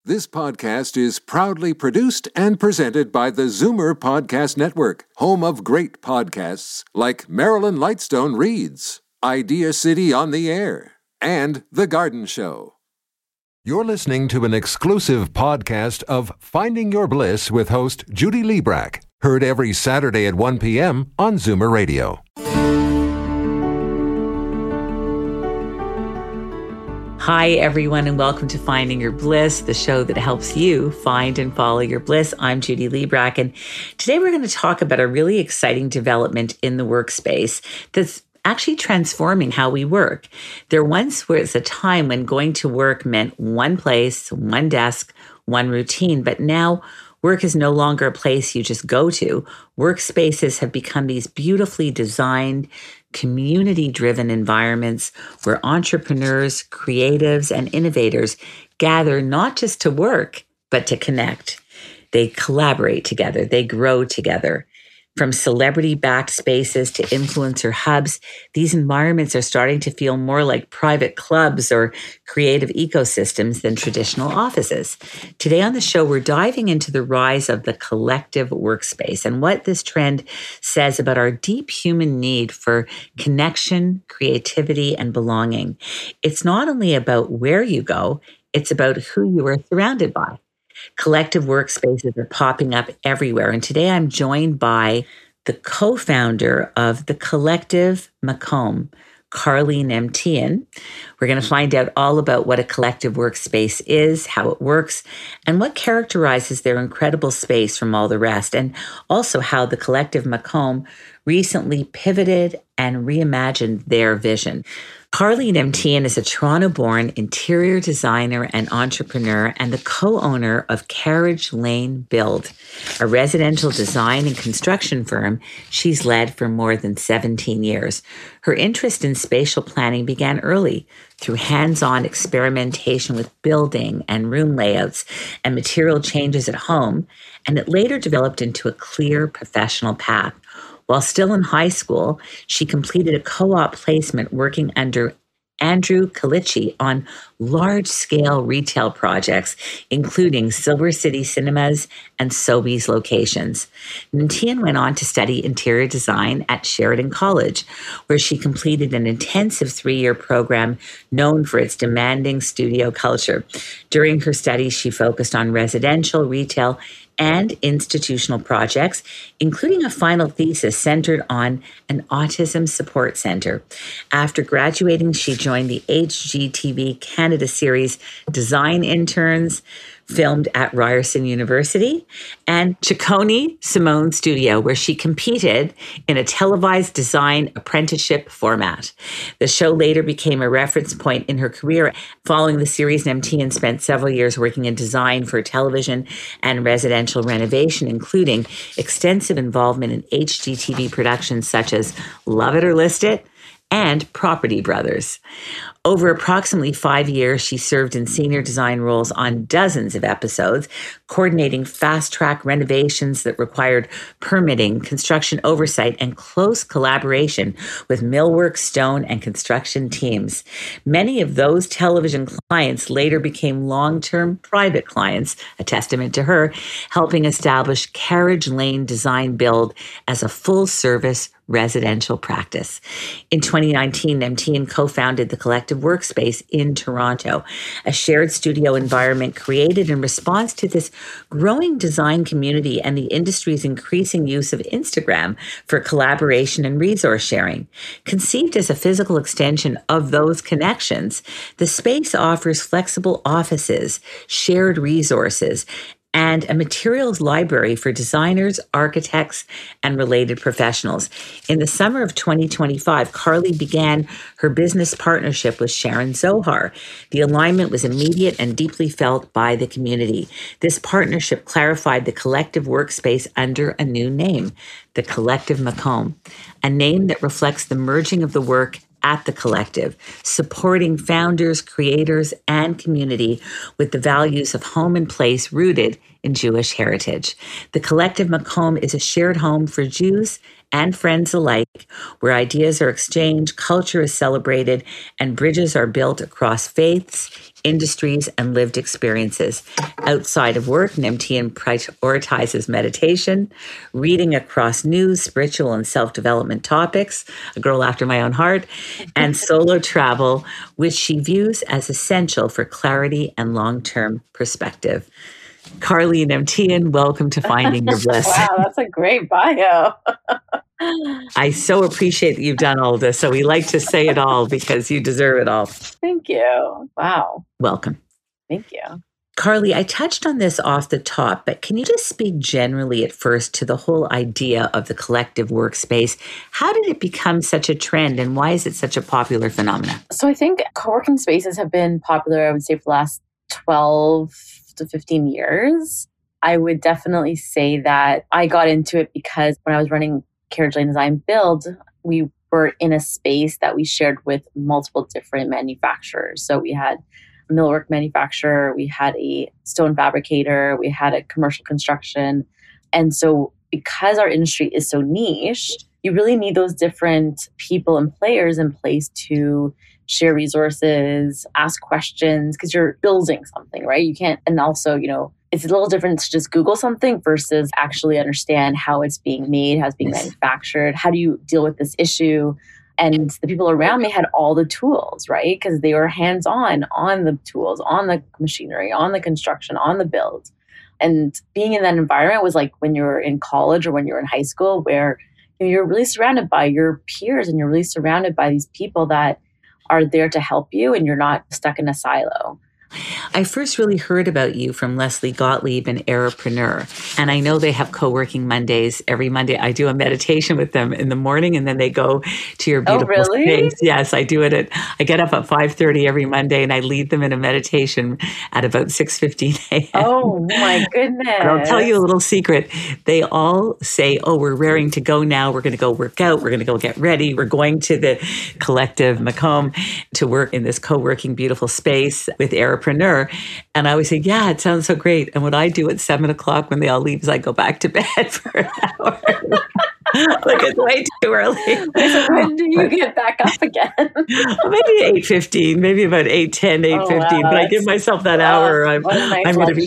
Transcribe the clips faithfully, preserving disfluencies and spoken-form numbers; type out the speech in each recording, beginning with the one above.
This podcast is proudly produced and presented by the Zoomer Podcast Network, home of great podcasts like Marilyn Lightstone Reads, Idea City on the Air, and The Garden Show. You're listening to an exclusive podcast of Finding Your Bliss with host Judy Librach, heard every Saturday at one p.m. on Zoomer Radio. Hi, everyone, and welcome to Finding Your Bliss, the show that helps you find and follow your bliss. I'm Judy Librach, and today we're going to talk about a really exciting development in the workspace that's actually transforming how we work. There once was a time when going to work meant one place, one desk, one routine, but now work is no longer a place you just go to. Workspaces have become these beautifully designed, community-driven environments where entrepreneurs, creatives, and innovators gather not just to work, but to connect. They collaborate together. They grow together. From celebrity-backed spaces to influencer hubs, these environments are starting to feel more like private clubs or creative ecosystems than traditional offices. Today on the show, we're diving into the rise of the collective workspace and what this trend says about our deep human need for connection, creativity, and belonging. It's not only about where you go, it's about who you are surrounded by. Collective workspaces are popping up everywhere. And today I'm joined by the co-founder of the Collective Macomb, Carleen Emtian. We're going to find out all about what a collective workspace is, how it works, and what characterizes their incredible space from all the rest, and also how the Collective Macomb recently pivoted and reimagined their vision. Carleen Emtian is a Toronto-born interior designer and entrepreneur and the co-owner of Carriage Lane Build, a residential design and construction firm she's led for more than seventeen years. Her interest in spatial planning began early through hands-on experimentation with building and room layouts and material changes at home, and it later developed into a clear professional path. While still in high school, she completed a co-op placement working under Andrew Kalichi on large-scale retail projects, including Silver City Cinemas and Sobeys locations. Emtian went on to study interior design at Sheridan College, where she completed an intensive three-year program known for its demanding studio culture. During her studies, she focused on residential, retail, and institutional projects, including a final thesis centered on an autism support center. After graduating, she joined the H G T V Canada series Design Interns, filmed at Ryerson University, and Ciccone Simone Studio, where she competed in a televised design apprenticeship format. The show later became a reference point in her career. Following the series, Emtian spent several years working in design for television and residential renovation, including extensive involvement in H G T V productions such as Love It or List It and Property Brothers. Over approximately five years, she served in senior design roles on dozens of episodes, coordinating fast-track renovations that required permitting, construction oversight, and close collaboration with millwork, stone, and construction teams. Many of those television clients later became long-term private clients, a testament to her, helping establish Carriage Lane Design Build as a full-service residential practice. In twenty nineteen, Emtian co-founded the Collective Workspace in Toronto, a shared studio environment created in response to this growing design community and the industry's increasing use of Instagram for collaboration and resource sharing. Conceived as a physical extension of those connections, the space offers flexible offices, shared resources, and a materials library for designers, architects, and related professionals. In the summer of twenty twenty-five, Carly began her business partnership with Sharon Zohar. The alignment was immediate and deeply felt by the community. This partnership clarified the collective workspace under a new name, the Collective Macomb, a name that reflects the merging of the work at the collective, supporting founders, creators, and community with the values of home and place rooted in Jewish heritage. The Collective Macomb is a shared home for Jews and friends alike, where ideas are exchanged, culture is celebrated, and bridges are built across faiths, industries, and lived experiences. Outside of work, N M T N prioritizes meditation, reading across news, spiritual, and self-development topics, a girl after my own heart, and solo travel, which she views as essential for clarity and long-term perspective. Carly N M T N, welcome to Finding Your Bliss. Wow, that's a great bio. I so appreciate that you've done all this. So we like to say it all because you deserve it all. Thank you. Wow. Welcome. Thank you. Carly, I touched on this off the top, but can you just speak generally at first to the whole idea of the collective workspace? How did it become such a trend and why is it such a popular phenomenon? So I think co-working spaces have been popular, I would say, for the last twelve to fifteen years. I would definitely say that I got into it because when I was running Carriage Lane Design Build, we were in a space that we shared with multiple different manufacturers. So we had a millwork manufacturer, we had a stone fabricator, we had a commercial construction. And so because our industry is so niche, you really need those different people and players in place to share resources, ask questions, because you're building something, right? You can't, and also, you know, it's a little different to just Google something versus actually understand how it's being made, how it's being manufactured. How do you deal with this issue? And the people around me had all the tools, right? Because they were hands-on on the tools, on the machinery, on the construction, on the build. And being in that environment was like when you were in college or when you were in high school, where you know, you're really surrounded by your peers and you're really surrounded by these people that are there to help you and you're not stuck in a silo. I first really heard about you from Leslie Gottlieb and Airpreneur. And I know they have co-working Mondays. Every Monday I do a meditation with them in the morning and then they go to your beautiful oh, really? space. Yes, I do it at, I get up at five thirty every Monday and I lead them in a meditation at about six fifteen a.m. Oh my goodness. But I'll tell you a little secret. They all say, oh, we're raring to go now. We're going to go work out. We're going to go get ready. We're going to the collective Macomb to work in this co-working beautiful space with Airpreneur. And I always say, yeah, it sounds so great. And what I do at seven o'clock when they all leave is I go back to bed for an hour. Like it's way too early. So when do you but, get back up again? Maybe eight fifteen, maybe about eight ten, eight fifteen. Oh, wow, but I give myself that wow, hour. I'm, nice I'm going to be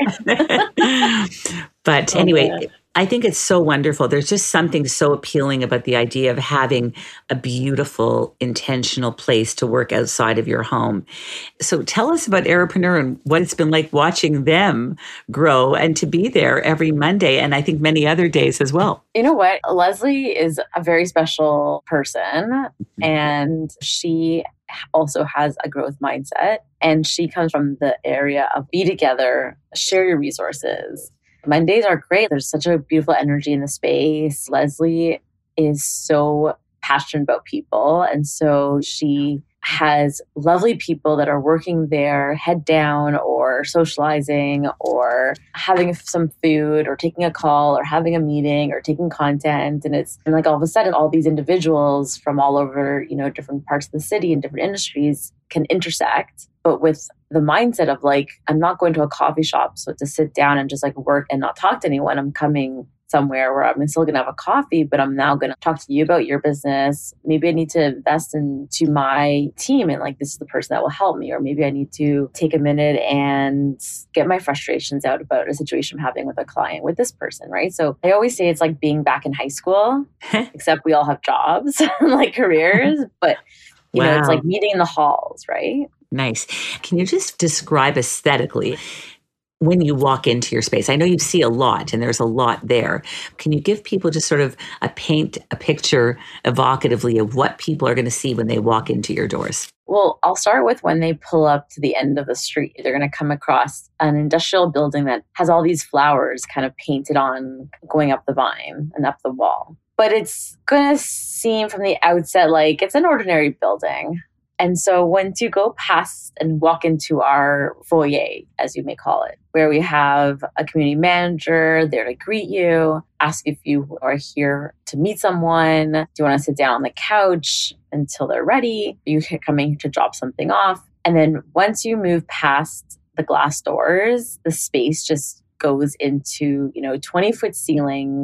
toast. But oh, anyway, man. I think it's so wonderful. There's just something so appealing about the idea of having a beautiful, intentional place to work outside of your home. So tell us about Airpreneur and what it's been like watching them grow and to be there every Monday and I think many other days as well. You know what? Leslie is a very special person mm-hmm. and she also has a growth mindset and she comes from the area of be together, share your resources. Mondays are great. There's such a beautiful energy in the space. Leslie is so passionate about people. And so she has lovely people that are working there head down or socializing or having some food or taking a call or having a meeting or taking content. And it's and like all of a sudden, all these individuals from all over, you know, different parts of the city and different industries can intersect, but with the mindset of like, I'm not going to a coffee shop so to sit down and just like work and not talk to anyone. I'm coming somewhere where I'm still going to have a coffee, but I'm now going to talk to you about your business. Maybe I need to invest into my team and like, this is the person that will help me. Or maybe I need to take a minute and get my frustrations out about a situation I'm having with a client with this person, right? So I always say it's like being back in high school, except we all have jobs, like careers, but you wow. know, it's like meeting in the halls, right? Nice. Can you just describe aesthetically when you walk into your space? I know you see a lot and there's a lot there. Can you give people just sort of a paint a picture evocatively of what people are going to see when they walk into your doors? Well, I'll start with when they pull up to the end of the street. They're going to come across an industrial building that has all these flowers kind of painted on going up the vine and up the wall. But it's going to seem from the outset like it's an ordinary building. And so once you go past and walk into our foyer, as you may call it, where we have a community manager there to greet you, ask if you are here to meet someone, do you want to sit down on the couch until they're ready? Are you coming to drop something off? And then once you move past the glass doors, the space just goes into, you know, twenty foot ceilings,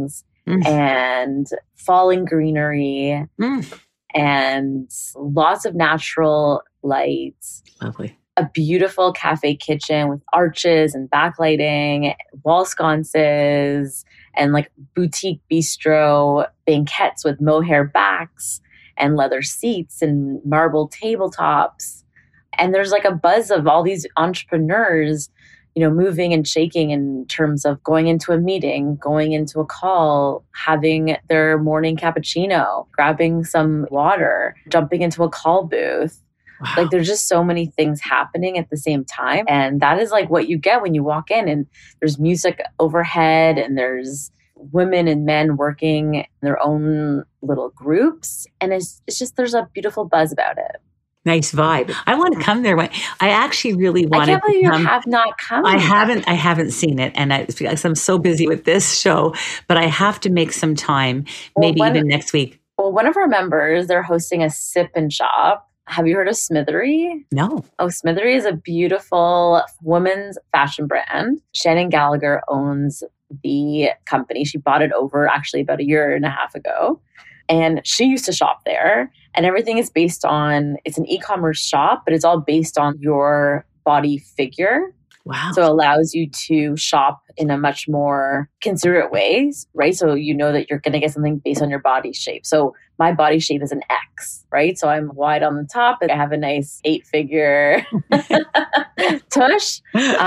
mm. and falling greenery mm. and lots of natural lights. Lovely. A beautiful cafe kitchen with arches and backlighting, wall sconces, and like boutique bistro banquettes with mohair backs and leather seats and marble tabletops. And there's like a buzz of all these entrepreneurs, you know, moving and shaking in terms of going into a meeting, going into a call, having their morning cappuccino, grabbing some water, jumping into a call booth. Wow. Like there's just so many things happening at the same time. And that is like what you get when you walk in, and there's music overhead and there's women and men working in their own little groups. And it's, it's just, there's a beautiful buzz about it. Nice vibe. I want to come there. I actually really wanted I can't believe to come. You have not come. I haven't. I haven't seen it, and I, because I'm so busy with this show. But I have to make some time, well, maybe one, even next week. Well, one of our members, they're hosting a sip and shop. Have you heard of Smithery? No. Oh, Smithery is a beautiful women's fashion brand. Shannon Gallagher owns the company. She bought it over actually about a year and a half ago. And she used to shop there. And everything is based on, it's an e-commerce shop, but it's all based on your body figure. Wow. So it allows you to shop in a much more considerate way, right? So you know that you're going to get something based on your body shape. So my body shape is an X, right? So I'm wide on the top and I have a nice eight figure tush.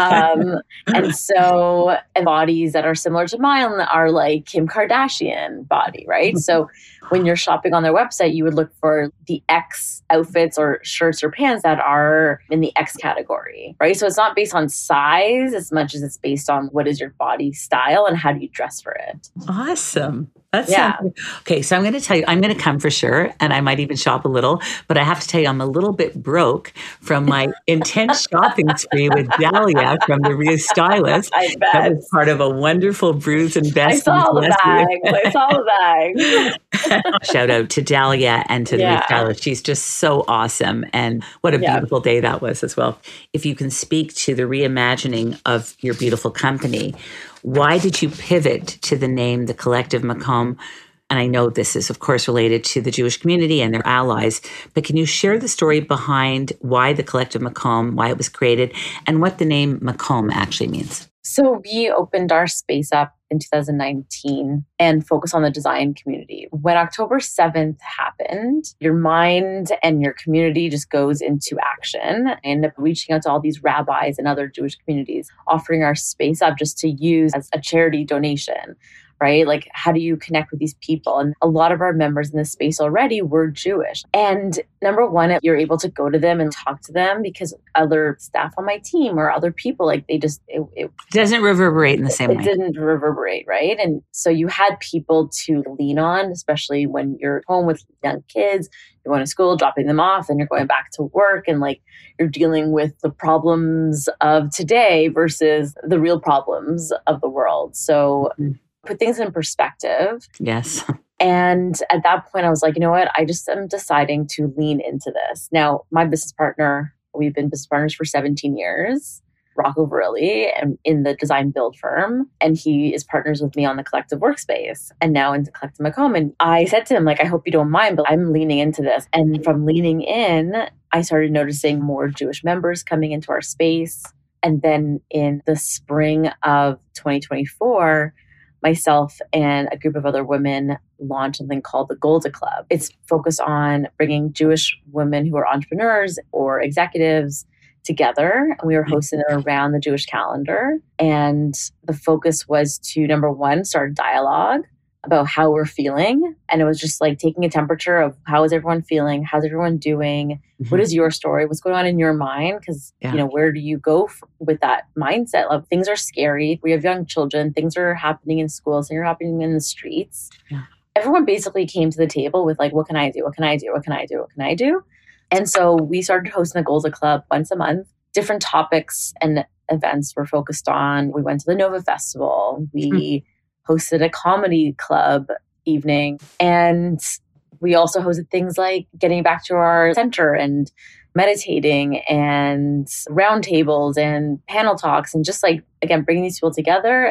Um, and so and bodies that are similar to mine are like Kim Kardashian body, right? So when you're shopping on their website, you would look for the X outfits or shirts or pants that are in the X category, right? So it's not based on size as much as it's based on what is your body style and how do you dress for it. Awesome. That's yeah. Okay, so I'm going to tell you, I'm going to come for sure, and I might even shop a little, but I have to tell you, I'm a little bit broke from my intense shopping spree with Dahlia from the Ria Stylist. I bet. That was part of a wonderful Bruise and Best. I saw the bags. I saw the bags. Shout out to Dahlia and to the yeah. Ria Stylist. She's just so awesome, and what a yeah. beautiful day that was as well. If you can speak to the reimagining of your beautiful company, why did you pivot to the name, the Collective Macomb? And I know this is, of course, related to the Jewish community and their allies, but can you share the story behind why the Collective Macomb, why it was created, and what the name Macomb actually means? So we opened our space up in two thousand nineteen and focused on the design community. When October seventh happened, your mind and your community just goes into action. I ended up reaching out to all these rabbis and other Jewish communities, offering our space up just to use as a charity donation. Right? Like, how do you connect with these people? And a lot of our members in this space already were Jewish. And number one, you're able to go to them and talk to them because other staff on my team or other people, like they just, it, it doesn't reverberate in the same it way. It didn't reverberate, right? And so you had people to lean on, especially when you're home with young kids, you're going to school, dropping them off, and you're going back to work, and like you're dealing with the problems of today versus the real problems of the world. So mm-hmm. put things in perspective. Yes. And at that point, I was like, you know what? I just am deciding to lean into this. Now, my business partner, we've been business partners for seventeen years, Rocco Verrilli, and in the design build firm. And he is partners with me on the Collective Workspace and now into Collective Macomb. And I said to him, like, I hope you don't mind, but I'm leaning into this. And from leaning in, I started noticing more Jewish members coming into our space. And then in the spring of twenty twenty-four, myself and a group of other women launched something called the Golda Club. It's focused on bringing Jewish women who are entrepreneurs or executives together. We were hosting it around the Jewish calendar. And the focus was to, number one, start a dialogue about how we're feeling. And it was just like taking a temperature of how is everyone feeling? How's everyone doing? Mm-hmm. What is your story? What's going on in your mind? Because, yeah. you know, where do you go f- with that mindset of things are scary? We have young children. Things are happening in schools. Things are happening in the streets. Yeah. Everyone basically came to the table with like, what can I do? What can I do? What can I do? What can I do? And so we started hosting the Golda Club once a month. Different topics and events were focused on. We went to the Nova Festival. We mm-hmm. hosted a comedy club evening. And we also hosted things like getting back to our center and meditating and roundtables and panel talks and just like, again, bringing these people together and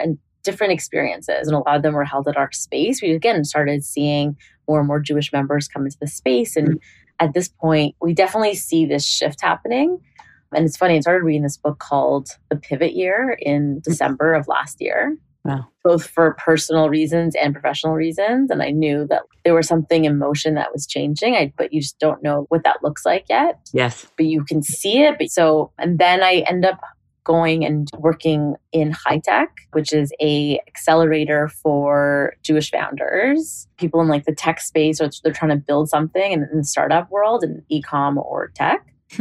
different experiences. And a lot of them were held at our space. We again started seeing more and more Jewish members come into the space. And at this point, we definitely see this shift happening. And it's funny, I started reading this book called The Pivot Year in December of last year. Wow. Both for personal reasons and professional reasons. And I knew that there was something in motion that was changing, I, but you just don't know what that looks like yet. Yes. But you can see it. But so, and then I end up going and working in High Tech, which is a accelerator for Jewish founders, people in like the tech space, or they're trying to build something in, in the startup world, in e-com or tech.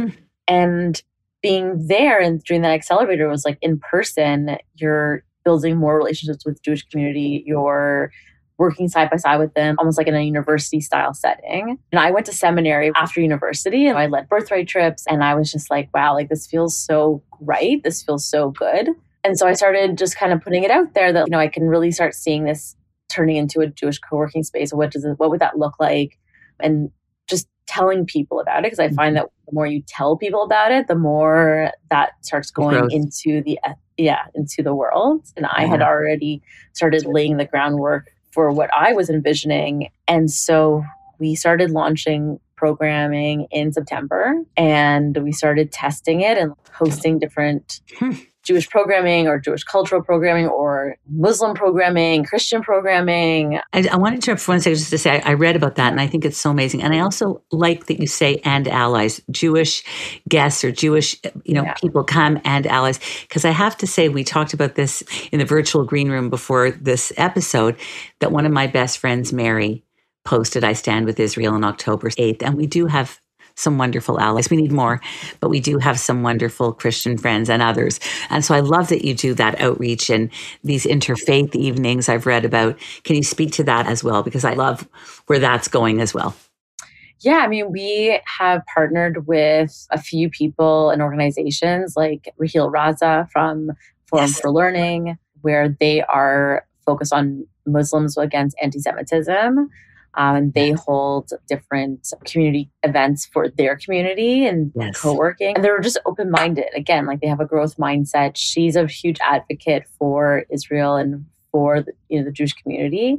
And being there and doing that accelerator was like in person, you're building more relationships with Jewish community. You're working side by side with them, almost like in a university style setting. And I went to seminary after university and I led birthright trips. And I was just like, wow, like this feels so right. This feels so good. And so I started just kind of putting it out there that, you know, I can really start seeing this turning into a Jewish co-working space. What does it, what would that look like? And just telling people about it. Because I find that the more you tell people about it, the more that starts going Growth. into the yeah, into the world. And I had already started laying the groundwork for what I was envisioning. And so we started launching programming in September and we started testing it and hosting different Jewish programming or Jewish cultural programming or Muslim programming, Christian programming. I, I want to interrupt for one second just to say I, I read about that and I think it's so amazing. And I also like that you say and allies, Jewish guests or Jewish, you know, Yeah. people come and allies. Because I have to say, we talked about this in the virtual green room before this episode, that one of my best friends, Mary, posted, I stand with Israel on October eighth. And we do have some wonderful allies. We need more, but we do have some wonderful Christian friends and others. And so I love that you do that outreach and these interfaith evenings I've read about. Can you speak to that as well? Because I love where that's going as well. Yeah, I mean, we have partnered with a few people and organizations like Raheel Raza from Forum Yes. for Learning, where they are focused on Muslims against anti-Semitism. Um, and they hold different community events for their community and Yes. co-working. And they're just open-minded. Again, like they have a growth mindset. She's a huge advocate for Israel and for the, you know, the Jewish community.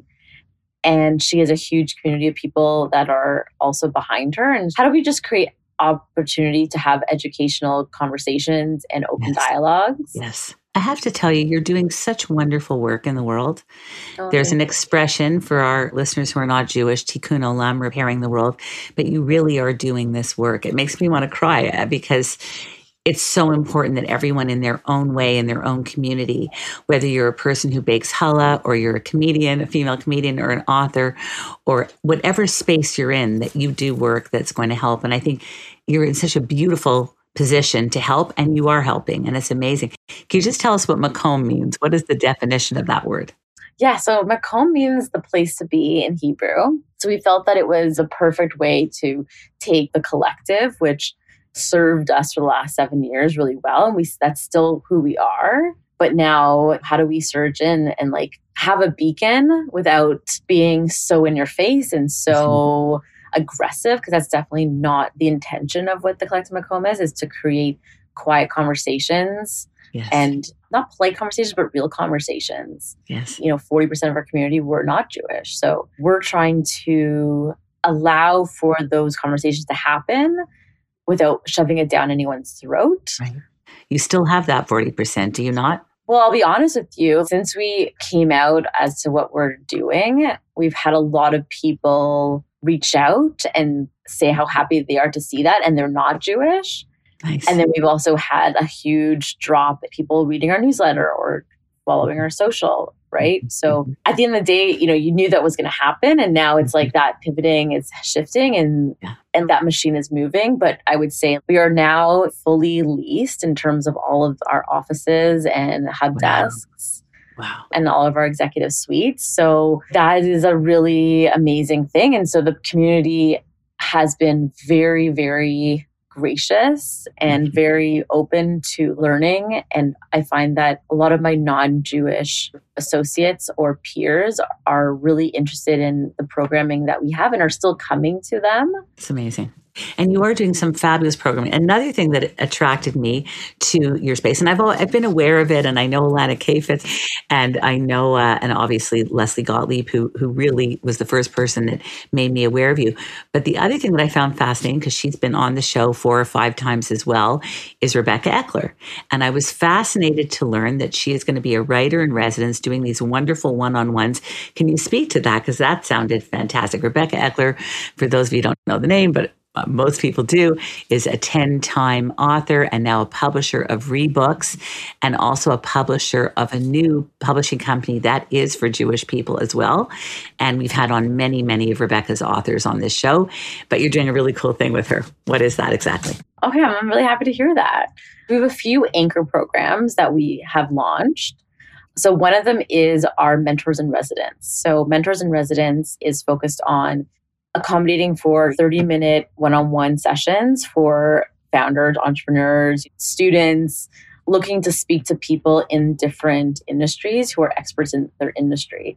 And she has a huge community of people that are also behind her. And how do we just create opportunity to have educational conversations and open Yes. dialogues? Yes. I have to tell you, you're doing such wonderful work in the world. Oh, There's an thank expression for our listeners who are not Jewish, tikkun olam, repairing the world, but you really are doing this work. It makes me want to cry uh, because it's so important that everyone in their own way, in their own community, whether you're a person who bakes challah or you're a comedian, a female comedian or an author, or whatever space you're in, that you do work that's going to help. And I think you're in such a beautiful position to help, and you are helping, and it's amazing. Can you just tell us what makom means? What is the definition of that word? Yeah, so makom means the place to be in Hebrew. So we felt that it was a perfect way to take the collective, which served us for the last seven years really well. And we that's still who we are. But now how do we surge in and like have a beacon without being so in your face and so aggressive? Because that's definitely not the intention of what the Collective Makom is, is to create quiet conversations. Yes. And not polite conversations, but real conversations. Yes. You know, forty percent of our community were not Jewish. So we're trying to allow for those conversations to happen without shoving it down anyone's throat. Right. You still have that forty percent, do you not? Well, I'll be honest with you. Since we came out as to what we're doing, we've had a lot of people reach out and say how happy they are to see that, and they're not Jewish. Nice. And then we've also had a huge drop in people reading our newsletter or following our social, right? So at the end of the day, you know, you knew that was going to happen. And now it's like that pivoting is shifting and, Yeah. and that machine is moving. But I would say we are now fully leased in terms of all of our offices and hub Wow. desks. Wow. And all of our executive suites. So that is a really amazing thing. And so the community has been very, very gracious and very open to learning. And I find that a lot of my non-Jewish associates or peers are really interested in the programming that we have and are still coming to them. It's amazing. And you are doing some fabulous programming. Another thing that attracted me to your space, and I've all, I've been aware of it, and I know Alana Kafitz, and I know, uh, and obviously Leslie Gottlieb, who who really was the first person that made me aware of you. But the other thing that I found fascinating, because she's been on the show four or five times as well, is Rebecca Eckler. And I was fascinated to learn that she is going to be a writer in residence doing these wonderful one-on-ones. Can you speak to that? Because that sounded fantastic. Rebecca Eckler, for those of you who don't know the name, but Uh, most people do, is a ten-time author and now a publisher of rebooks, and also a publisher of a new publishing company that is for Jewish people as well. And we've had on many, many of Rebecca's authors on this show, but you're doing a really cool thing with her. What is that exactly? Okay, I'm really happy to hear that. We have a few anchor programs that we have launched. So one of them is our Mentors in Residence. So Mentors in Residence is focused on accommodating for thirty minute one-on-one sessions for founders, entrepreneurs, students, looking to speak to people in different industries who are experts in their industry.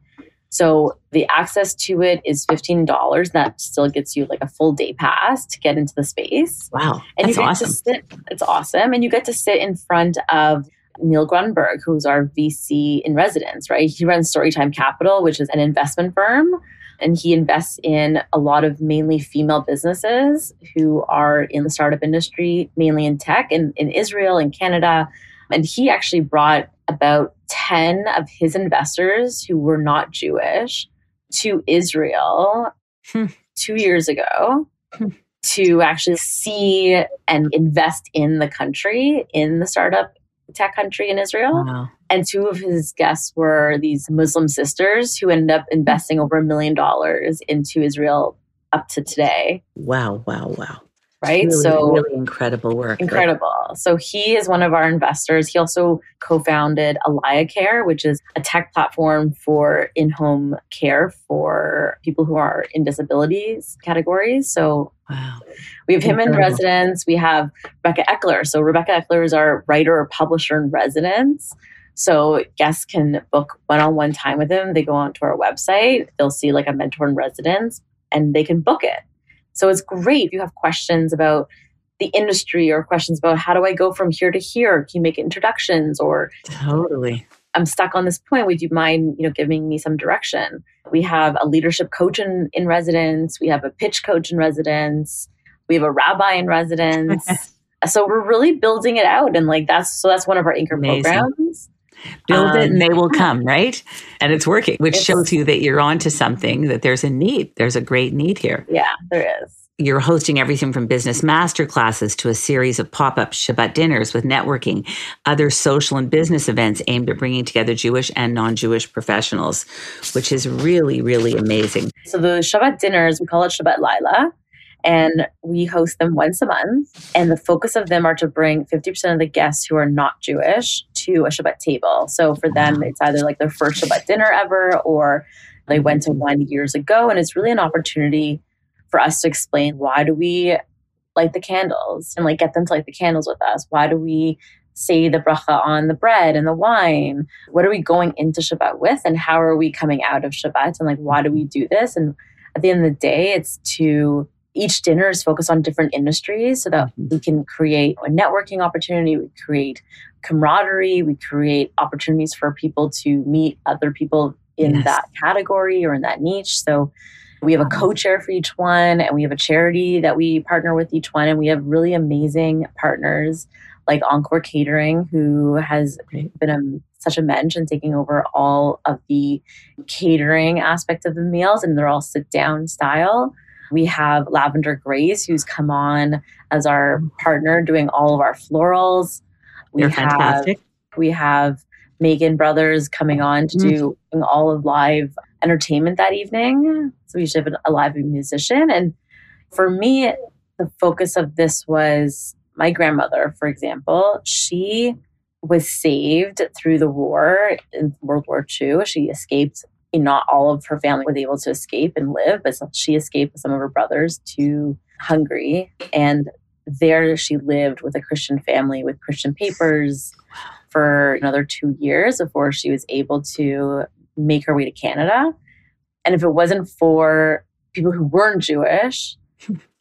So the access to it is fifteen dollars. That still gets you like a full day pass to get into the space. Wow, and that's you get awesome. To sit, it's awesome. And you get to sit in front of Neil Grunberg, who's our V C in residence, right? He runs Storytime Capital, which is an investment firm. And he invests in a lot of mainly female businesses who are in the startup industry, mainly in tech, in, in Israel and Canada. And he actually brought about ten of his investors who were not Jewish to Israel hmm. two years ago hmm. to actually see and invest in the country, in the startup tech country in Israel. Wow. And two of his guests were these Muslim sisters who ended up investing over a million dollars into Israel up to today. Wow, wow, wow. Right? Really, so really incredible work. Incredible. Right? So he is one of our investors. He also co-founded Alaya Care, which is a tech platform for in-home care for people who are in disabilities categories. So wow. We have him incredible. in residence. We have Rebecca Eckler. So Rebecca Eckler is our writer or publisher in residence. So guests can book one-on-one time with him. They go onto our website. They'll see like a mentor in residence and they can book it. So it's great if you have questions about the industry or questions about how do I go from here to here? Can you make introductions? Or totally. I'm stuck on this point. Would you mind, you know, giving me some direction? We have a leadership coach in, in residence. We have a pitch coach in residence. We have a rabbi in residence. So we're really building it out. And like that's, so that's one of our anchor Amazing. Programs. Build um, it and they will come, right? And it's working, which it's, shows you that you're onto something, that there's a need. There's a great need here. Yeah, there is. You're hosting everything from business masterclasses to a series of pop-up Shabbat dinners with networking, other social and business events aimed at bringing together Jewish and non-Jewish professionals, which is really, really amazing. So the Shabbat dinners, we call it Shabbat Laila. And we host them once a month. And the focus of them are to bring fifty percent of the guests who are not Jewish to a Shabbat table. So for them, it's either like their first Shabbat dinner ever, or they went to one years ago. And it's really an opportunity for us to explain, why do we light the candles and like get them to light the candles with us? Why do we say the bracha on the bread and the wine? What are we going into Shabbat with? And how are we coming out of Shabbat? And like, why do we do this? And at the end of the day, it's to each dinner is focused on different industries so that we can create a networking opportunity, we create camaraderie, we create opportunities for people to meet other people in yes. that category or in that niche. So we have a co-chair for each one, and we have a charity that we partner with each one. And we have really amazing partners like Encore Catering, who has been a, such a mensch in taking over all of the catering aspect of the meals, and they're all sit-down style. We have Lavender Grace, who's come on as our partner doing all of our florals. We They're have, fantastic. We have Megan Brothers coming on to do mm. all of live entertainment that evening. So we should have a live musician. And for me, the focus of this was my grandmother, for example. She was saved through the war in World War Two. She escaped. Not all of her family was able to escape and live, but she escaped with some of her brothers to Hungary. And there she lived with a Christian family with Christian papers for another two years before she was able to make her way to Canada. And if it wasn't for people who weren't Jewish,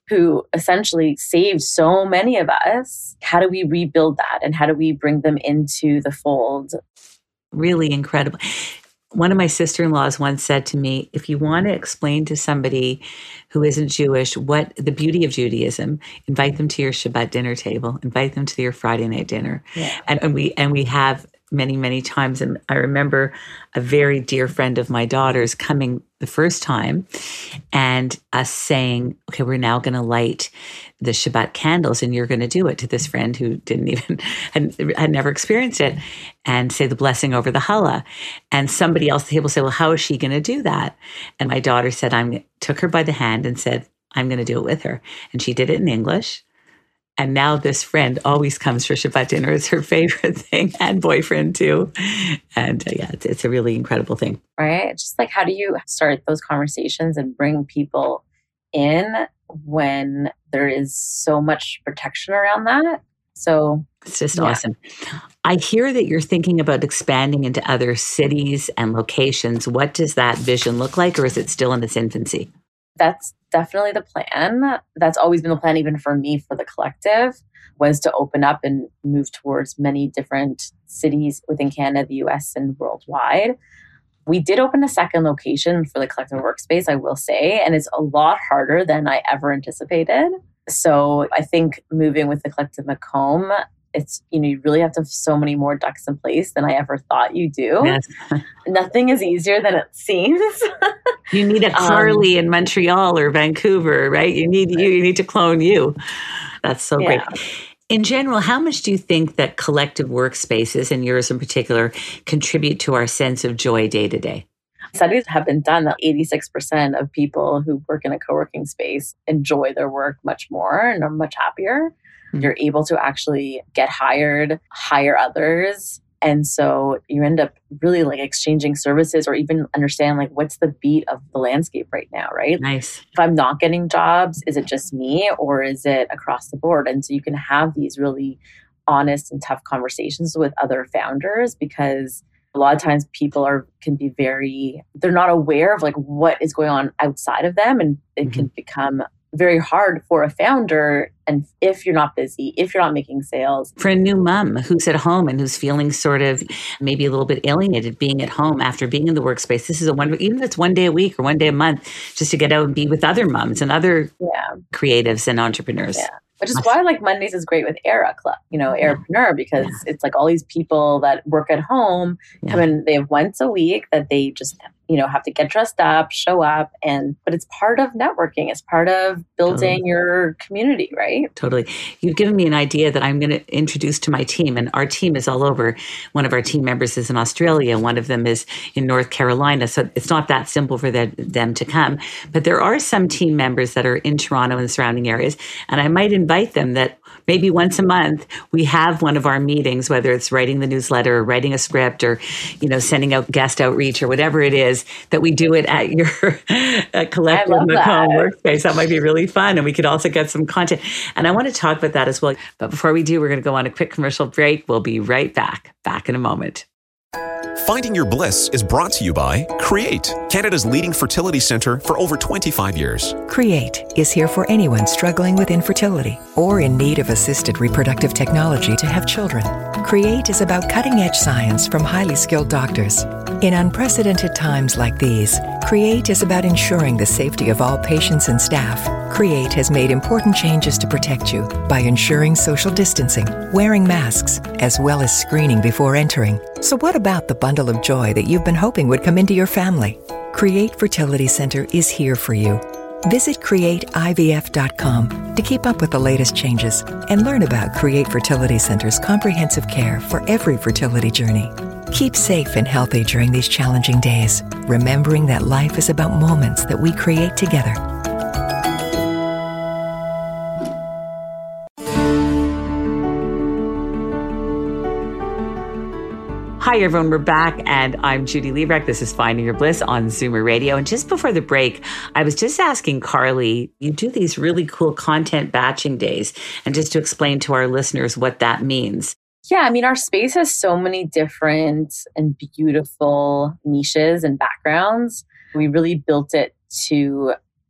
who essentially saved so many of us. How do we rebuild that? And how do we bring them into the fold? Really incredible. One of my sister-in-laws once said to me, if you want to explain to somebody who isn't Jewish what the beauty of Judaism, invite them to your Shabbat dinner table, invite them to your Friday night dinner. Yeah. And, and we and we have many, many times. And I remember a very dear friend of my daughter's coming the first time and us saying, okay, we're now going to light the Shabbat candles and you're going to do it, to this friend who didn't even, had, had never experienced it, and say the blessing over the challah. And somebody else at the table said, well, how is she going to do that? And my daughter said, I took her by the hand and said, I'm going to do it with her. And she did it in English. And now this friend always comes for Shabbat dinner. It's her favorite thing, and boyfriend too. And uh, yeah, it's, it's a really incredible thing. Right? Just like, how do you start those conversations and bring people in when there is so much protection around that? So it's just yeah. awesome. I hear that you're thinking about expanding into other cities and locations. What does that vision look like, or is it still in its infancy? That's definitely the plan. That's always been the plan, even for me, for the collective, was to open up and move towards many different cities within Canada, the U S, and worldwide. We did open a second location for the collective workspace, I will say, and it's a lot harder than I ever anticipated. So I think moving with the collective Macomb, it's, you know, you really have to have so many more ducks in place than I ever thought you do. Yes. Nothing is easier than it seems. You need a Carly um, in Montreal or Vancouver, right? You need you, you need to clone you. That's so yeah. great. In general, how much do you think that collective workspaces, and yours in particular, contribute to our sense of joy day to day? Studies have been done that eighty-six percent of people who work in a co-working space enjoy their work much more and are much happier. Mm-hmm. You're able to actually get hired, hire others. And so you end up really like exchanging services, or even understand like what's the beat of the landscape right now, right? Nice. If I'm not getting jobs, is it just me or is it across the board? And so you can have these really honest and tough conversations with other founders, because a lot of times people are can be very, they're not aware of like what is going on outside of them, and it mm-hmm. can become very hard for a founder. And if you're not busy, if you're not making sales. For a new mom who's at home and who's feeling sort of maybe a little bit alienated being at home after being in the workspace, this is a one, even if it's one day a week or one day a month, just to get out and be with other moms and other yeah. creatives and entrepreneurs. Yeah. Which is why like Mondays is great with Era Club, you know, Airpreneur, because yeah. it's like all these people that work at home yeah. come in, they have once a week that they just, you know, have to get dressed up, show up, and, but it's part of networking. It's part of building totally. Your community, right? Totally. You've given me an idea that I'm going to introduce to my team, and our team is all over. One of our team members is in Australia. One of them is in North Carolina. So it's not that simple for them, them to come, but there are some team members that are in Toronto and the surrounding areas. And I might invite them that maybe once a month we have one of our meetings, whether it's writing the newsletter or writing a script or, you know, sending out guest outreach or whatever it is, that we do it at your at collective Macomb workspace. That might be really fun. And we could also get some content. And I want to talk about that as well. But before we do, we're going to go on a quick commercial break. We'll be right back, back in a moment. Finding Your Bliss is brought to you by Create, Canada's leading fertility centre for over twenty-five years. Create is here for anyone struggling with infertility or in need of assisted reproductive technology to have children. Create is about cutting-edge science from highly skilled doctors. In unprecedented times like these, Create is about ensuring the safety of all patients and staff. Create has made important changes to protect you by ensuring social distancing, wearing masks, as well as screening before entering. So what about the bundle of joy that you've been hoping would come into your family? Create Fertility Center is here for you. Visit create I V F dot com to keep up with the latest changes and learn about Create Fertility Center's comprehensive care for every fertility journey. Keep safe and healthy during these challenging days, remembering that life is about moments that we create together. Hi, everyone. We're back, and I'm Judy Liebrecht. This is Finding Your Bliss on Zoomer Radio. And just before the break, I was just asking Carly, you do these really cool content batching days, and just to explain to our listeners what that means. Yeah, I mean, our space has so many different and beautiful niches and backgrounds. We really built it to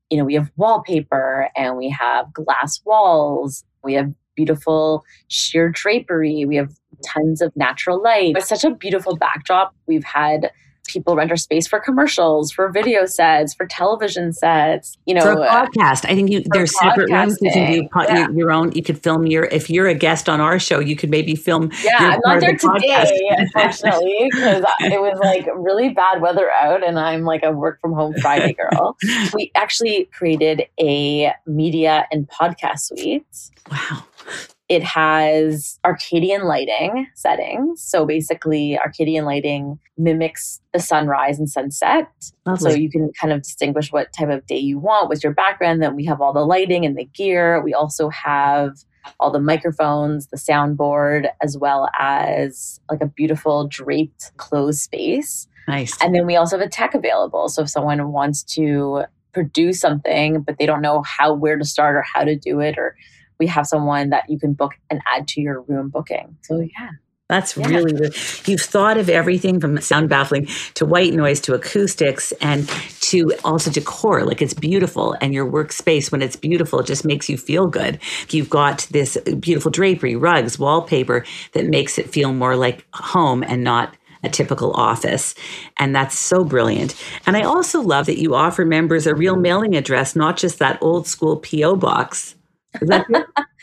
you know, we have wallpaper and we have glass walls. We have beautiful sheer drapery. We have tons of natural light. It's such a beautiful backdrop. We've had people rent our space for commercials, for video sets, for television sets, you know. For a podcast. I think you there's separate rooms. You can do po- yeah. your, your own, you could film your, if you're a guest on our show, you could maybe film. Yeah, your I'm not there today, unfortunately, because it was like really bad weather out and I'm like a work from home Friday girl. We actually created a media and podcast suite. Wow. It has Arcadian lighting settings. So basically, Arcadian lighting mimics the sunrise and sunset. Lovely. So you can kind of distinguish what type of day you want with your background. Then we have all the lighting and the gear. We also have all the microphones, the soundboard, as well as like a beautiful draped closed space. Nice. And then we also have a tech available. So if someone wants to produce something, but they don't know how, where to start or how to do it, or we have someone that you can book and add to your room booking. So yeah. That's yeah. really good. You've thought of everything from sound baffling to white noise to acoustics and to also decor. Like it's beautiful. And your workspace, when it's beautiful, it just makes you feel good. You've got this beautiful drapery, rugs, wallpaper that makes it feel more like home and not a typical office. And that's so brilliant. And I also love that you offer members a real mailing address, not just that old school P O box. Is that good?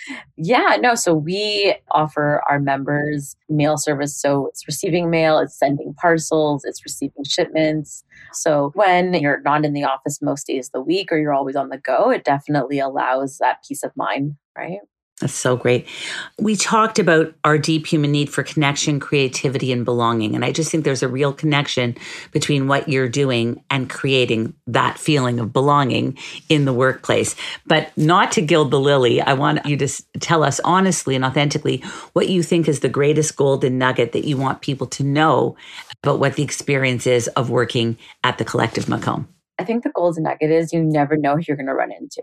Yeah, no. So we offer our members mail service. So it's receiving mail, it's sending parcels, it's receiving shipments. So when you're not in the office most days of the week or you're always on the go, it definitely allows that peace of mind, right? That's so great. We talked about our deep human need for connection, creativity, and belonging. And I just think there's a real connection between what you're doing and creating that feeling of belonging in the workplace. But not to gild the lily, I want you to tell us honestly and authentically what you think is the greatest golden nugget that you want people to know about what the experience is of working at the Collective Macomb. I think the golden nugget is you never know who you're going to run into.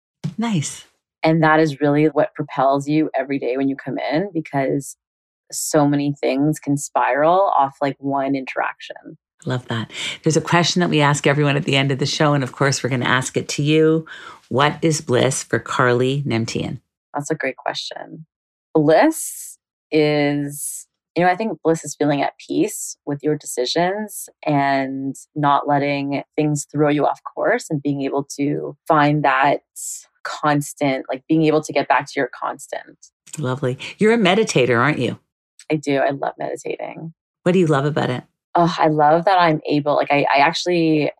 Nice. And that is really what propels you every day when you come in, because so many things can spiral off like one interaction. Love that. There's a question that we ask everyone at the end of the show. And of course, we're going to ask it to you. What is bliss for Carly Nemtian? That's a great question. Bliss is, you know, I think bliss is feeling at peace with your decisions and not letting things throw you off course and being able to find that constant, like being able to get back to your constant. Lovely. You're a meditator, aren't you? I do. I love meditating. What do you love about it? Oh, I love that I'm able, like I, I actually,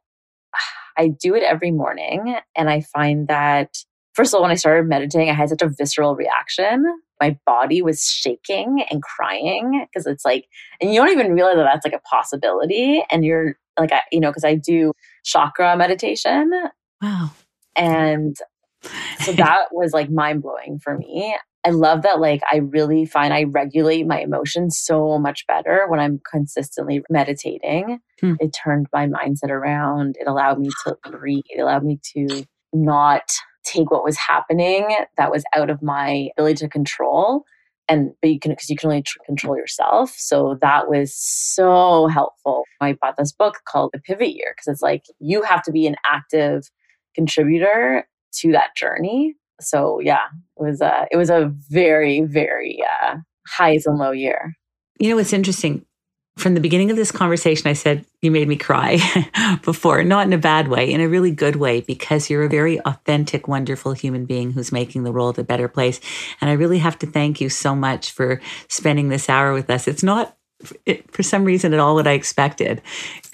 I do it every morning. And I find that, first of all, when I started meditating, I had such a visceral reaction. My body was shaking and crying because it's like, and you don't even realize that that's like a possibility. And you're like, I, you know, because I do chakra meditation. Wow. And so that was like mind blowing for me. I love that, like, I really find I regulate my emotions so much better when I'm consistently meditating. Hmm. It turned my mindset around. It allowed me to breathe. It allowed me to not take what was happening that was out of my ability to control. And, but you can, because you can only tr- control yourself. So that was so helpful. I bought this book called The Pivot Year, because it's like, you have to be an active contributor to that journey. So yeah, it was a, it was a very, very uh, highs and low year. You know, what's interesting, from the beginning of this conversation, I said, you made me cry before, not in a bad way, in a really good way, because you're a very authentic, wonderful human being who's making the world a better place. And I really have to thank you so much for spending this hour with us. It's not, it, for some reason, at all what I expected.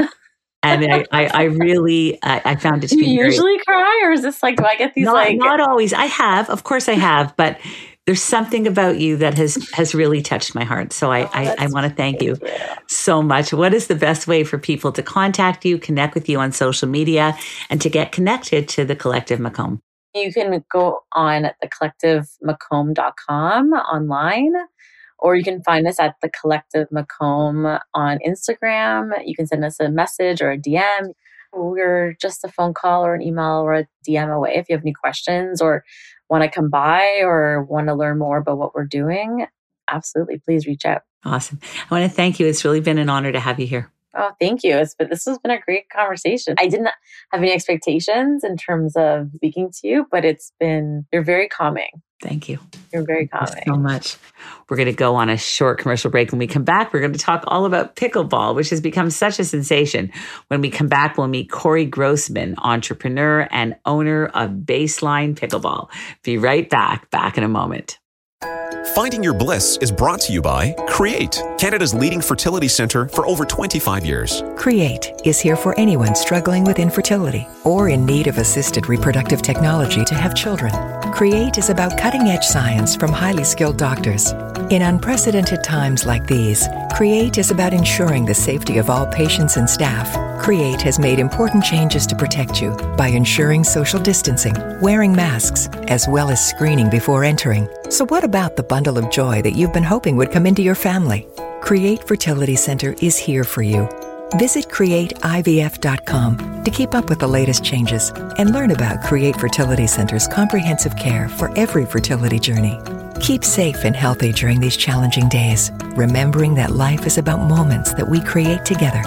And I, I, I really, I, I found it to be be you very, usually cry, or is this like, do I get these not, like... Not always. I have. Of course I have. But there's something about you that has, has really touched my heart. So I, oh, I, I want to thank you, you so much. What is the best way for people to contact you, connect with you on social media, and to get connected to the Collective Macomb? You can go on the collective macomb dot com online, or you can find us at the Collective Macomb on Instagram. You can send us a message or a D M. We're just a phone call or an email or a D M away if you have any questions or want to come by or want to learn more about what we're doing. Absolutely. Please reach out. Awesome. I want to thank you. It's really been an honor to have you here. Oh, thank you. It's been, this has been a great conversation. I didn't have any expectations in terms of speaking to you, but it's been, you're very calming. Thank you. You're very Thank calming. you so much. We're going to go on a short commercial break. When we come back, we're going to talk all about pickleball, which has become such a sensation. When we come back, we'll meet Corey Grossman, entrepreneur and owner of Baseline Pickleball. Be right back, back in a moment. Finding Your Bliss is brought to you by Create, Canada's leading fertility centre for over twenty-five years. Create is here for anyone struggling with infertility or in need of assisted reproductive technology to have children. Create is about cutting-edge science from highly skilled doctors. In unprecedented times like these, Create is about ensuring the safety of all patients and staff. Create has made important changes to protect you by ensuring social distancing, wearing masks, as well as screening before entering. So what about the bundle of joy that you've been hoping would come into your family? Create Fertility Center is here for you. Visit create I V F dot com to keep up with the latest changes and learn about Create Fertility Center's comprehensive care for every fertility journey. Keep safe and healthy during these challenging days, remembering that life is about moments that we create together.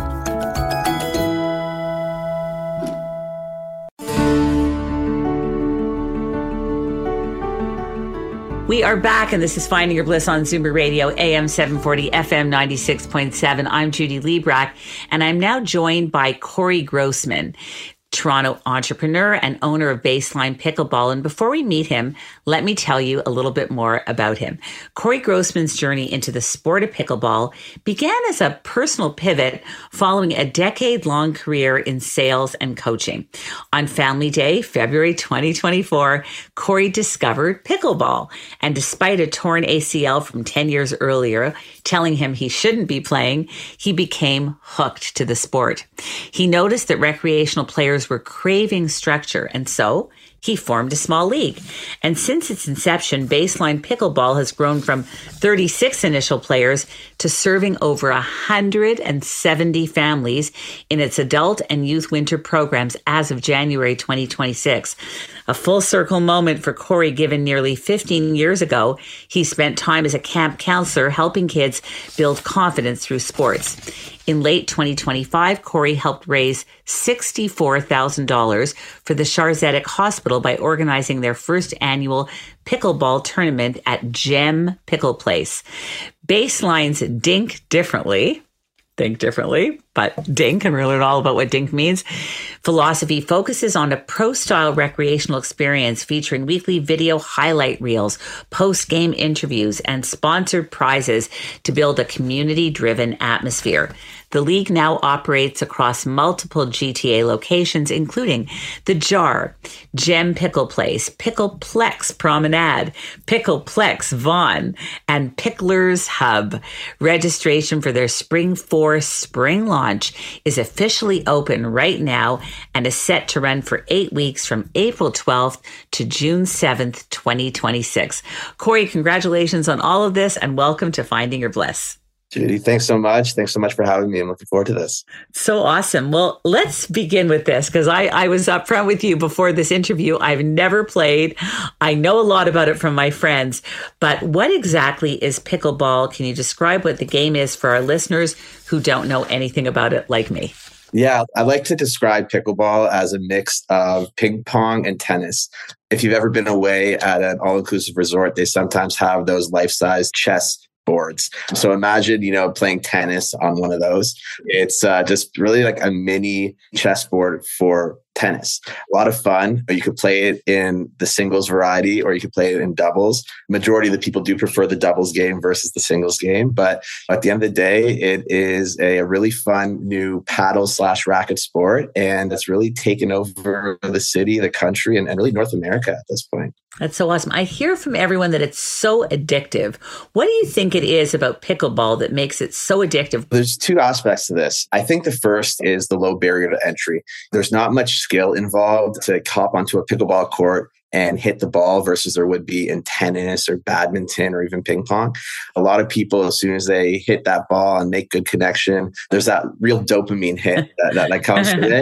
We are back, and this is Finding Your Bliss on Zoomer Radio, A M seven forty, F M ninety-six point seven. I'm Judy Librach, and I'm now joined by Corey Grossman, Toronto entrepreneur and owner of Baseline Pickleball. And before we meet him, let me tell you a little bit more about him. Corey Grossman's journey into the sport of pickleball began as a personal pivot following a decade-long career in sales and coaching. On Family Day, February twenty twenty-four, Corey discovered pickleball. And despite a torn A C L from ten years earlier, telling him he shouldn't be playing, he became hooked to the sport. He noticed that recreational players were craving structure, and so he formed a small league. And since its inception, Baseline Pickleball has grown from thirty-six initial players to serving over one hundred seventy families in its adult and youth winter programs as of January twenty twenty-six. A full circle moment for Corey, given nearly fifteen years ago, he spent time as a camp counselor helping kids build confidence through sports. In late twenty twenty-five, Corey helped raise sixty-four thousand dollars for the Sharzadek Hospital by organizing their first annual pickleball tournament at Gem Pickle Place. Baseline's Dink Differently, think differently, but DINK, and we're learning all about what DINK means. Philosophy focuses on a pro-style recreational experience featuring weekly video highlight reels, post-game interviews, and sponsored prizes to build a community-driven atmosphere. The league now operates across multiple G T A locations, including The Jar, Gem Pickle Place, Pickleplex Promenade, Pickleplex Vaughan, and Pickler's Hub. Registration for their Spring Force Spring Launch is officially open right now and is set to run for eight weeks from April twelfth to June seventh, twenty twenty-six. Corey, congratulations on all of this and welcome to Finding Your Bliss. Judy, thanks so much. Thanks so much for having me. I'm looking forward to this. So awesome. Well, let's begin with this because I, I was upfront with you before this interview. I've never played. I know a lot about it from my friends, but what exactly is pickleball? Can you describe what the game is for our listeners who don't know anything about it like me? Yeah, I like to describe pickleball as a mix of ping pong and tennis. If you've ever been away at an all-inclusive resort, they sometimes have those life-size chess boards. So imagine, you know, playing tennis on one of those. It's uh, just really like a mini chessboard for tennis. A lot of fun. You could play it in the singles variety or you could play it in doubles. Majority of the people do prefer the doubles game versus the singles game. But at the end of the day, it is a really fun new paddle slash racket sport. And it's really taken over the city, the country, and, and really North America at this point. That's so awesome. I hear from everyone that it's so addictive. What do you think it is about pickleball that makes it so addictive? There's two aspects to this. I think the first is the low barrier to entry. There's not much skill involved to hop onto a pickleball court and hit the ball versus there would be in tennis or badminton or even ping pong. A lot of people, as soon as they hit that ball and make good connection, there's that real dopamine hit that, that, that comes with it.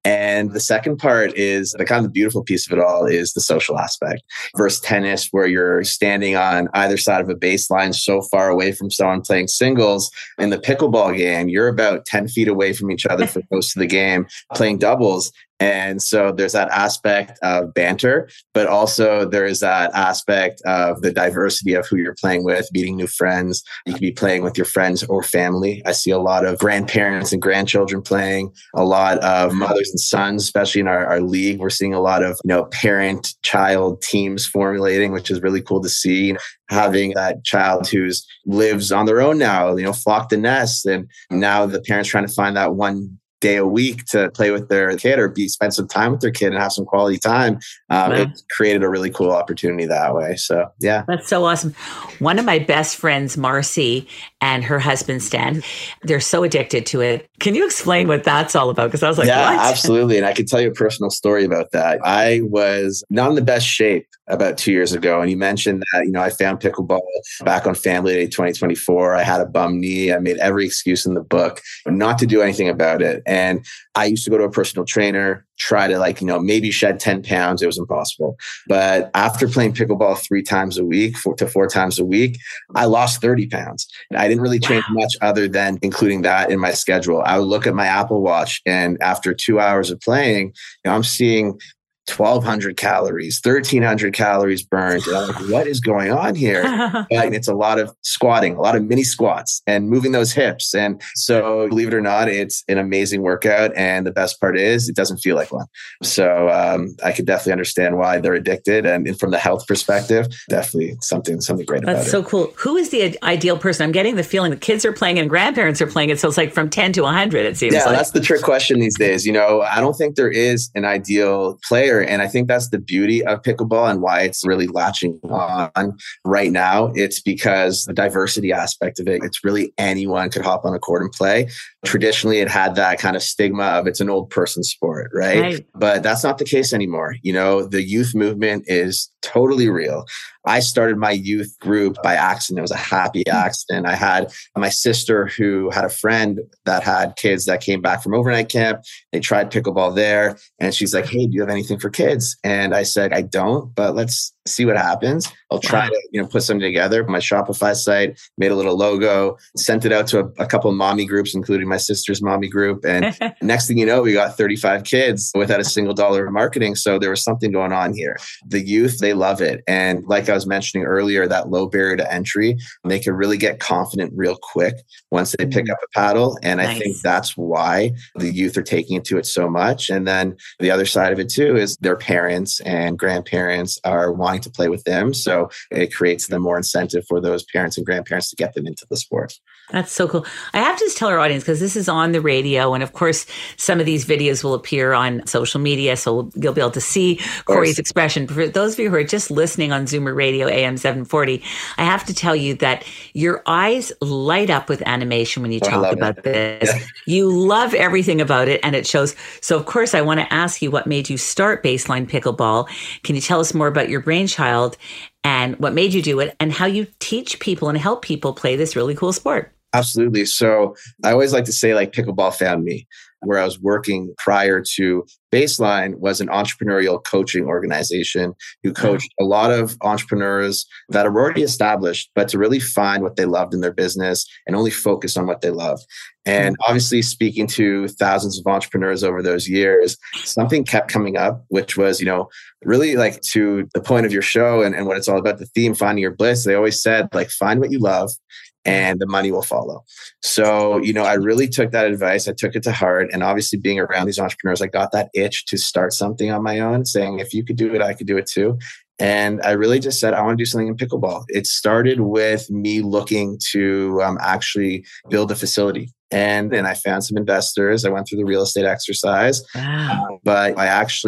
And the second part is the kind of the beautiful piece of it all is the social aspect versus tennis, where you're standing on either side of a baseline so far away from someone playing singles. In the pickleball game, you're about ten feet away from each other for most of the game playing doubles. And so there's that aspect of banter, but also there is that aspect of the diversity of who you're playing with, meeting new friends. You can be playing with your friends or family. I see a lot of grandparents and grandchildren playing, a lot of mothers and sons, especially in our, our league. We're seeing a lot of, you know, parent-child teams formulating, which is really cool to see. Having that child who's lives on their own now, you know, flock the nest. And now the parents trying to find that one day a week to play with their kid or be spend some time with their kid and have some quality time. Um, wow. It created a really cool opportunity that way. So, yeah. That's so awesome. One of my best friends, Marcy, and her husband, Stan, they're so addicted to it. Can you explain what that's all about? Because I was like, yeah, what? Absolutely. And I can tell you a personal story about that. I was not in the best shape about two years ago. And you mentioned that, you know, I found pickleball back on Family Day twenty twenty-four. I had a bum knee. I made every excuse in the book not to do anything about it. And I used to go to a personal trainer, try to like, you know, maybe shed ten pounds. It was impossible. But after playing pickleball three times a week, four to four times a week, I lost thirty pounds. And I didn't really change wow. much other than including that in my schedule. I would look at my Apple Watch, and after two hours of playing, you know, I'm seeing twelve hundred calories, thirteen hundred calories burned. And I'm like, what is going on here? And it's a lot of squatting, a lot of mini squats and moving those hips. And so believe it or not, it's an amazing workout. And the best part is it doesn't feel like one. So um, I could definitely understand why they're addicted. And from the health perspective, definitely something, something great about it. That's so cool. Who is the ideal person? I'm getting the feeling the kids are playing and grandparents are playing it. So it's like from ten to one hundred, it seems yeah, like. Yeah, that's the trick question these days. You know, I don't think there is an ideal player. And I think that's the beauty of pickleball and why it's really latching on right now. It's because the diversity aspect of it, it's really anyone could hop on a court and play. Traditionally, it had that kind of stigma of it's an old person sport, right? right? But that's not the case anymore. You know, the youth movement is totally real. I started my youth group by accident. It was a happy accident. I had my sister who had a friend that had kids that came back from overnight camp. They tried pickleball there. And she's like, hey, do you have anything for kids? And I said, I don't, but let's see what happens. I'll try wow. to, you know, put something together. My Shopify site, made a little logo, sent it out to a, a couple of mommy groups, including my sister's mommy group. And next thing you know, we got thirty-five kids without a single dollar of marketing. So there was something going on here. The youth, they love it. And like I was mentioning earlier, that low barrier to entry, they can really get confident real quick once they pick up a paddle. And nice. I think that's why the youth are taking to it so much. And then the other side of it too is their parents and grandparents are wanting to play with them. So it creates the more incentive for those parents and grandparents to get them into the sport. That's so cool. I have to just tell our audience, because this is on the radio. And of course, some of these videos will appear on social media. So you'll be able to see Corey's expression. For those of you who are just listening on Zoomer Radio A M seven forty, I have to tell you that your eyes light up with animation when you talk oh, about it. this. Yeah. You love everything about it, and it shows. So of course, I want to ask you what made you start Baseline Pickleball. Can you tell us more about your brainchild and what made you do it, and how you teach people and help people play this really cool sport? Absolutely. So I always like to say, like, pickleball found me. Where I was working prior to Baseline was an entrepreneurial coaching organization who coached a lot of entrepreneurs that are already established, but to really find what they loved in their business and only focus on what they love. And obviously, speaking to thousands of entrepreneurs over those years, something kept coming up, which was, you know, really like to the point of your show and, and what it's all about, the theme, finding your bliss. They always said, like, find what you love and the money will follow. So, you know, I really took that advice. I took it to heart. And obviously being around these entrepreneurs, I got that itch to start something on my own, saying, if you could do it, I could do it too. And I really just said, I want to do something in pickleball. It started with me looking to um, actually build a facility. And then I found some investors. I went through the real estate exercise, wow. uh, but I actually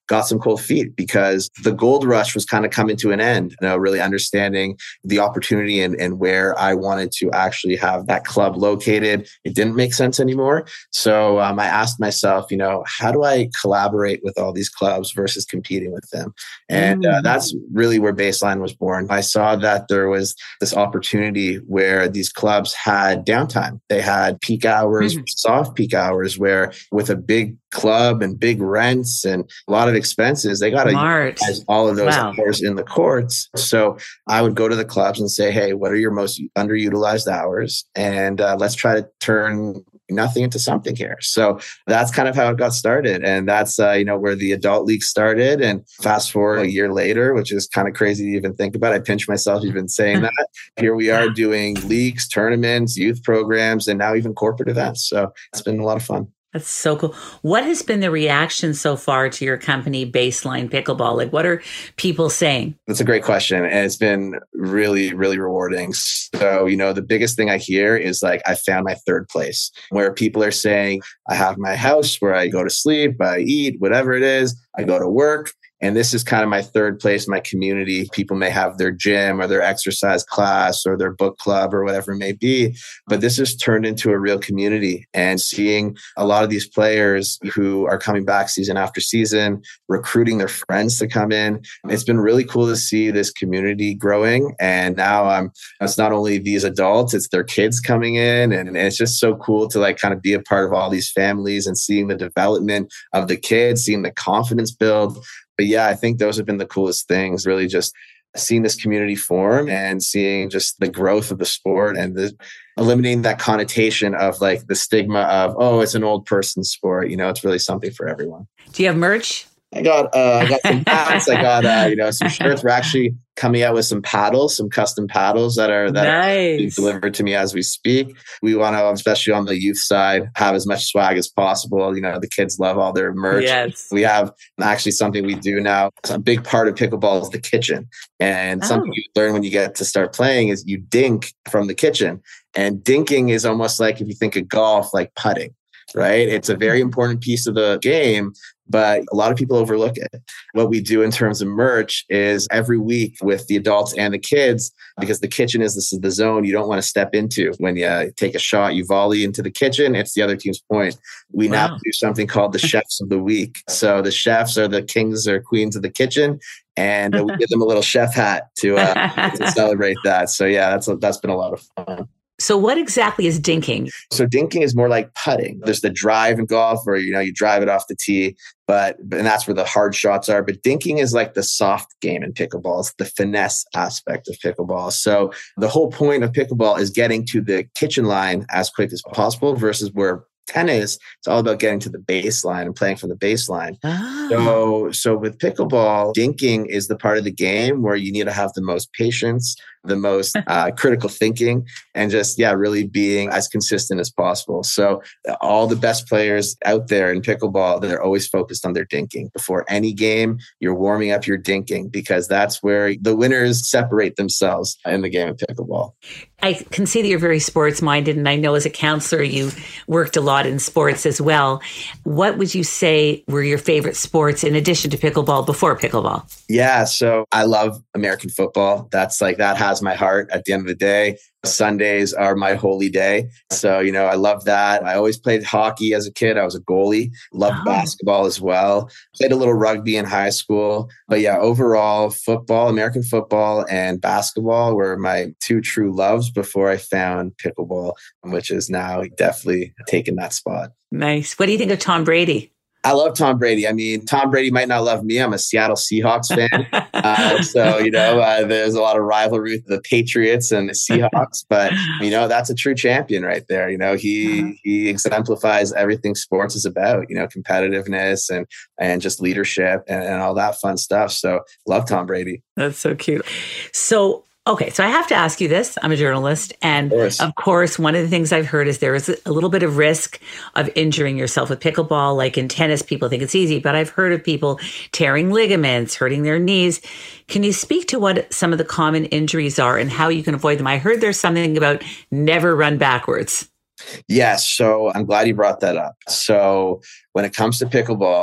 got some cold feet because the gold rush was kind of coming to an end, you know, really understanding the opportunity and, and where I wanted to actually have that club located. It didn't make sense anymore. So um, I asked myself, you know, how do I collaborate with all these clubs versus competing with them? And uh, that's really where Baseline was born. I saw that there was this opportunity where these clubs had downtime. They had peak hours, mm-hmm. soft peak hours, where with a big club and big rents and a lot of expenses, they got to utilize all of those wow. hours in the courts. So I would go to the clubs and say, hey, what are your most underutilized hours? And uh, let's try to turn nothing into something here. So that's kind of how it got started. And that's, uh, you know, where the adult league started. And fast forward a year later, which is kind of crazy to even think about. I pinch myself even saying that. Here we are doing leagues, tournaments, youth programs, and now even corporate events. So it's been a lot of fun. That's so cool. What has been the reaction so far to your company, Baseline Pickleball? Like, what are people saying? That's a great question. And it's been really, really rewarding. So, you know, the biggest thing I hear is like, I found my third place, where people are saying, I have my house where I go to sleep, I eat, whatever it is, I go to work. And this is kind of my third place, my community. People may have their gym or their exercise class or their book club or whatever it may be. But this has turned into a real community. And seeing a lot of these players who are coming back season after season, recruiting their friends to come in. It's been really cool to see this community growing. And now um, it's not only these adults, it's their kids coming in. And it's just so cool to like kind of be a part of all these families and seeing the development of the kids, seeing the confidence build. But yeah, I think those have been the coolest things, really just seeing this community form and seeing just the growth of the sport and the, eliminating that connotation of like the stigma of, oh, it's an old person sport. You know, it's really something for everyone. Do you have merch? I got uh, I got some hats. I got uh, you know some shirts. We're actually coming out with some paddles, some custom paddles that are that nice. are being delivered to me as we speak. We want to, especially on the youth side, have as much swag as possible. You know, the kids love all their merch. Yes. We have actually something we do now. A big part of pickleball is the kitchen, and oh. something you learn when you get to start playing is you dink from the kitchen. And dinking is almost like, if you think of golf, like putting. Right? It's a very important piece of the game, but a lot of people overlook it. What we do in terms of merch is every week with the adults and the kids, because the kitchen is this is the zone you don't want to step into. When you take a shot, you volley into the kitchen, it's the other team's point. We wow. now do something called the chefs of the week. So the chefs are the kings or queens of the kitchen. And we give them a little chef hat to, uh, to celebrate that. So yeah, that's that's been a lot of fun. So what exactly is dinking? So dinking is more like putting. There's the drive in golf where, you know, you drive it off the tee, but and that's where the hard shots are. But dinking is like the soft game in pickleball. It's the finesse aspect of pickleball. So the whole point of pickleball is getting to the kitchen line as quick as possible versus where tennis, it's all about getting to the baseline and playing from the baseline. Oh. So, so with pickleball, dinking is the part of the game where you need to have the most patience, the most uh, critical thinking, and just, yeah, really being as consistent as possible. So all the best players out there in pickleball, they're always focused on their dinking. Before any game, you're warming up your dinking because that's where the winners separate themselves in the game of pickleball. I can see that you're very sports minded, and I know as a counselor, you worked a lot in sports as well. What would you say were your favorite sports in addition to pickleball before pickleball? Yeah, so I love American football. That's like, that has my heart at the end of the day. Sundays are my holy day. So, you know, I love that. I always played hockey as a kid. I was a goalie, loved oh. basketball as well. Played a little rugby in high school. But yeah, overall, football, American football and basketball were my two true loves before I found pickleball, which is now definitely taken that spot. Nice. What do you think of Tom Brady? I love Tom Brady. I mean, Tom Brady might not love me. I'm a Seattle Seahawks fan. uh, so, you know, uh, there's a lot of rivalry with the Patriots and the Seahawks. But, you know, that's a true champion right there. You know, he uh-huh. he exemplifies everything sports is about, you know, competitiveness and and just leadership and, and all that fun stuff. So love Tom Brady. That's so cute. So okay, so I have to ask you this. I'm a journalist. And of, of course, one of the things I've heard is there is a little bit of risk of injuring yourself with pickleball. Like in tennis, people think it's easy, but I've heard of people tearing ligaments, hurting their knees. Can you speak to what some of the common injuries are and how you can avoid them? I heard there's something about never run backwards. Yes. So I'm glad you brought that up. So when it comes to pickleball,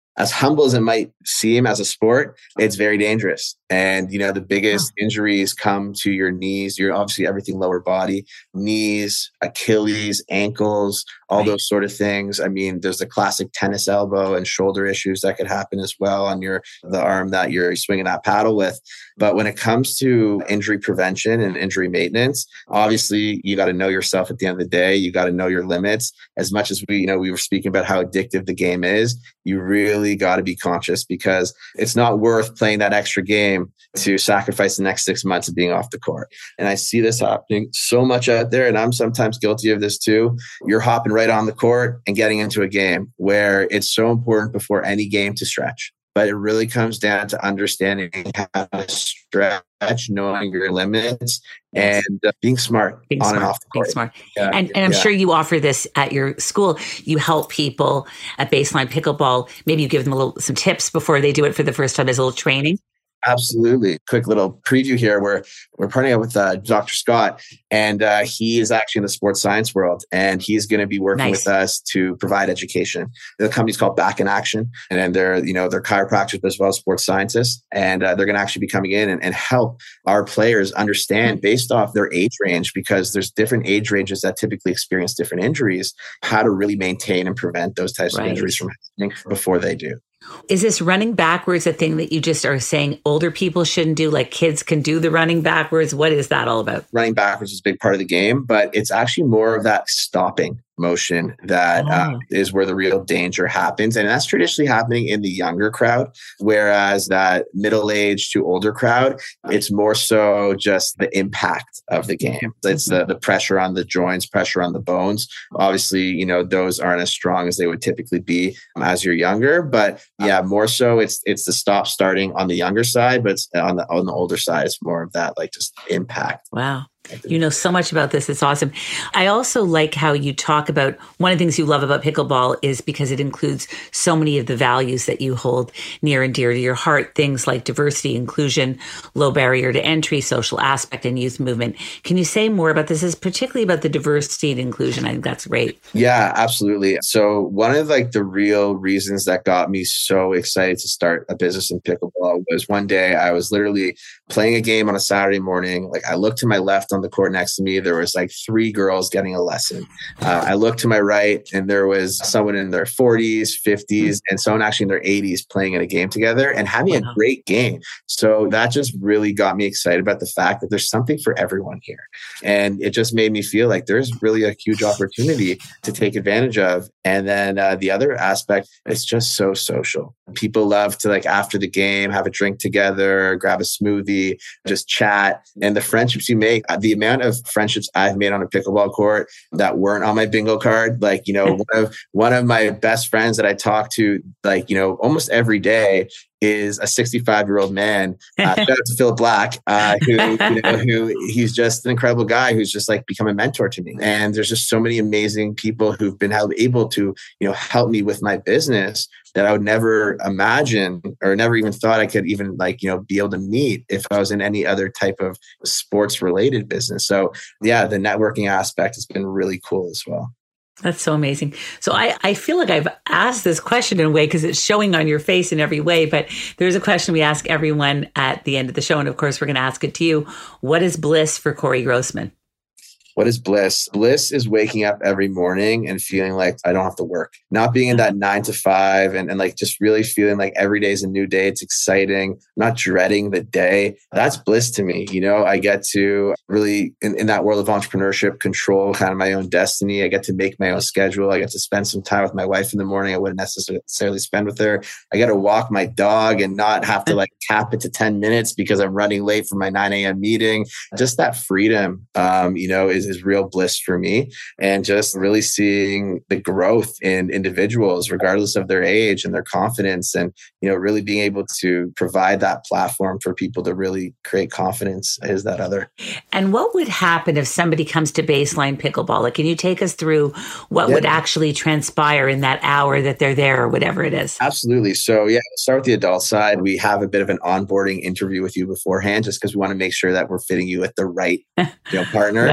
as humble as it might seem as a sport, it's very dangerous. And, you know, the biggest yeah. injuries come to your knees. You're obviously everything lower body, knees, Achilles, ankles, all right. those sort of things. I mean, there's the classic tennis elbow and shoulder issues that could happen as well on your the arm that you're swinging that paddle with. But when it comes to injury prevention and injury maintenance, obviously you got to know yourself at the end of the day. You got to know your limits. As much as we, you know, we were speaking about how addictive the game is, you really got to be conscious, because it's not worth playing that extra game to sacrifice the next six months of being off the court. And I see this happening so much out there, and I'm sometimes guilty of this too. You're hopping right on the court and getting into a game where it's so important before any game to stretch. But it really comes down to understanding how to stretch, knowing your limits, and uh, being smart being on smart, and off the court. Being smart. Yeah. And, and I'm yeah. sure you offer this at your school. You help people at Baseline Pickleball. Maybe you give them a little some tips before they do it for the first time as a little training. Absolutely. Quick little preview here. We're we're partnering up with uh, Doctor Scott, and uh, he is actually in the sports science world, and he's going to be working nice. with us to provide education. The company's called Back in Action, and then they're you know they're chiropractors as well as sports scientists, and uh, they're going to actually be coming in and, and help our players understand based off their age range, because there's different age ranges that typically experience different injuries, how to really maintain and prevent those types right. of injuries from happening before they do. Is this running backwards a thing that you just are saying older people shouldn't do, like kids can do the running backwards? What is that all about? Running backwards is a big part of the game, but it's actually more of that stopping motion that oh. uh, is where the real danger happens. And that's traditionally happening in the younger crowd, whereas that middle-aged to older crowd, it's more so just the impact of the game. It's the, the pressure on the joints, pressure on the bones. Obviously, you know, those aren't as strong as they would typically be as you're younger. But yeah, more so it's it's the stop starting on the younger side, but it's on the on the older side, it's more of that like just impact. Wow. You know so much about this. It's awesome. I also like how you talk about one of the things you love about pickleball is because it includes so many of the values that you hold near and dear to your heart. Things like diversity, inclusion, low barrier to entry, social aspect, and youth movement. Can you say more about this? Is particularly about the diversity and inclusion. I think that's great. Yeah, absolutely. So one of like the real reasons that got me so excited to start a business in pickleball was one day I was literally playing a game on a Saturday morning. Like I looked to my left on the court next to me, there was like three girls getting a lesson. Uh, I looked to my right and there was someone in their forties, fifties, and someone actually in their eighties playing in a game together and having wow. a great game. So that just really got me excited about the fact that there's something for everyone here. And it just made me feel like there's really a huge opportunity to take advantage of. And then uh, the other aspect, it's just so social. People love to like after the game, have a drink together, grab a smoothie, just chat. And the friendships you make, the amount of friendships I've made on a pickleball court that weren't on my bingo card, like, you know, one of, one of my best friends that I talk to, like, you know, almost every day is a sixty-five year old man. Uh, shout out to Philip Black, uh, who, you know, who he's just an incredible guy who's just like become a mentor to me. And there's just so many amazing people who've been able to, you know, help me with my business that I would never imagine or never even thought I could even like, you know, be able to meet if I was in any other type of sports related business. So yeah, the networking aspect has been really cool as well. That's so amazing. So I, I feel like I've asked this question in a way because it's showing on your face in every way, but there's a question we ask everyone at the end of the show. And of course, we're going to ask it to you. What is bliss for Corey Grossman? What is bliss? Bliss is waking up every morning and feeling like I don't have to work. Not being in that nine to five and, and like just really feeling like every day is a new day. It's exciting. Not dreading the day. That's bliss to me. You know, I get to really, in, in that world of entrepreneurship, control kind of my own destiny. I get to make my own schedule. I get to spend some time with my wife in the morning I wouldn't necessarily spend with her. I get to walk my dog and not have to like cap it to ten minutes because I'm running late for my nine a.m. meeting. Just that freedom, um, you know, is is real bliss for me. And just really seeing the growth in individuals, regardless of their age and their confidence, and, you know, really being able to provide that platform for people to really create confidence is that other. And what would happen if somebody comes to Baseline Pickleball? Like, can you take us through what yeah. would actually transpire in that hour that they're there or whatever it is? Absolutely. So yeah, we'll start with the adult side. We have a bit of an onboarding interview with you beforehand, just because we want to make sure that we're fitting you with the right you know, partner. Right.